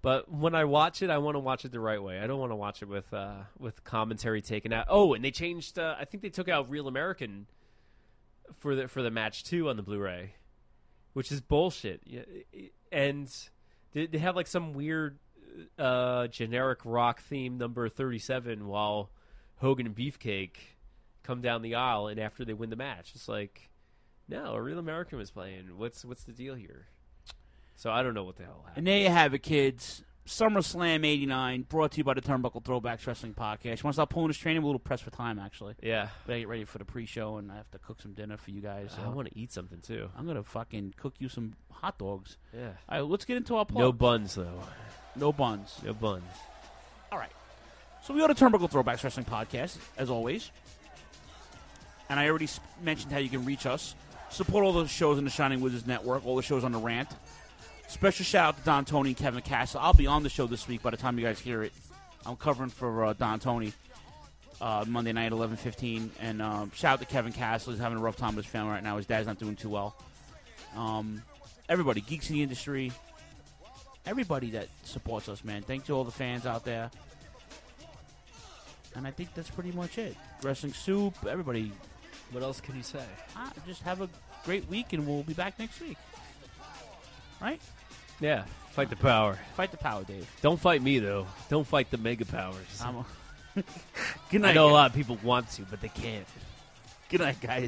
But when I watch it, I want to watch it the right way. I don't want to watch it with commentary taken out. Oh, and they changed. I think they took out Real American for the match too on the Blu-ray, which is bullshit. And they have like some weird generic rock theme number 37 while Hogan and Beefcake come down the aisle, and after they win the match, it's like, no, a Real American was playing. What's the deal here? So I don't know what the hell happened. And there you have it, kids. SummerSlam 89, brought to you by the Turnbuckle Throwbacks Wrestling Podcast. You want to stop pulling this training? I'm a little pressed for time, actually. Yeah. But I get ready for the pre-show, and I have to cook some dinner for you guys. So I want to eat something, too. I'm going to fucking cook you some hot dogs. Yeah. All right, let's get into our plugs. No buns, though. No buns. No buns. All right. So we go to Turnbuckle Throwbacks Wrestling Podcast, as always. And I already mentioned how you can reach us. Support all the shows in the Shining Wizards Network, all the shows on the Rant. Special shout out to Don Tony and Kevin Castle. I'll be on the show this week by the time you guys hear it. I'm covering for Don Tony Monday night, 11:15. And shout out to Kevin Castle. He's having a rough time with his family right now. His dad's not doing too well. Everybody, geeks in the industry, everybody that supports us, man. Thanks to all the fans out there. And I think that's pretty much it. Wrestling Soup, everybody. What else can you say? Just have a great week, and we'll be back next week. Right? Yeah. Fight the power. Fight the power, Dave. Don't fight me, though. Don't fight the mega powers. Good night. I know a lot of people want to, but they can't. Good night, guys.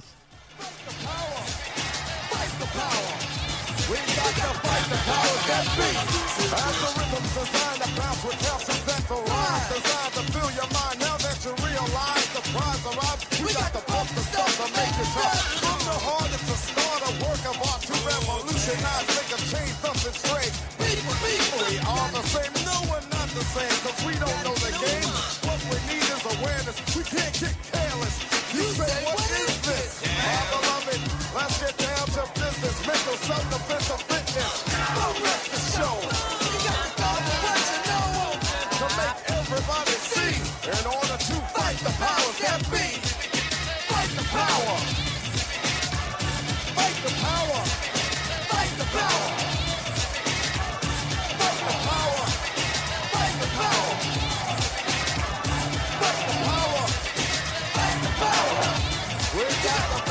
Fight the power. We got to fight the powers that be. As the rhythm's designed to bounce with calcium central rhymes, designed to fill your mind now that you realize the prize arrives. We got to pump the stuff to make it tough. From the heart, it's a start, a work of art to revolutionize, make a change, something strange. People, we are the same. No, we're not the same, cause we don't know the game. What we need is awareness. We can't get careless. You say, what is this? I love it. Let's get down to business. Mental self-defense of fitness. Don't rest the show. You got to go to what you know to make everybody see. In order to fight the powers that be. Fight the power. Fight the power. Fight the power. Fight the power. Fight the power. Fight the power. Fight the power. We got the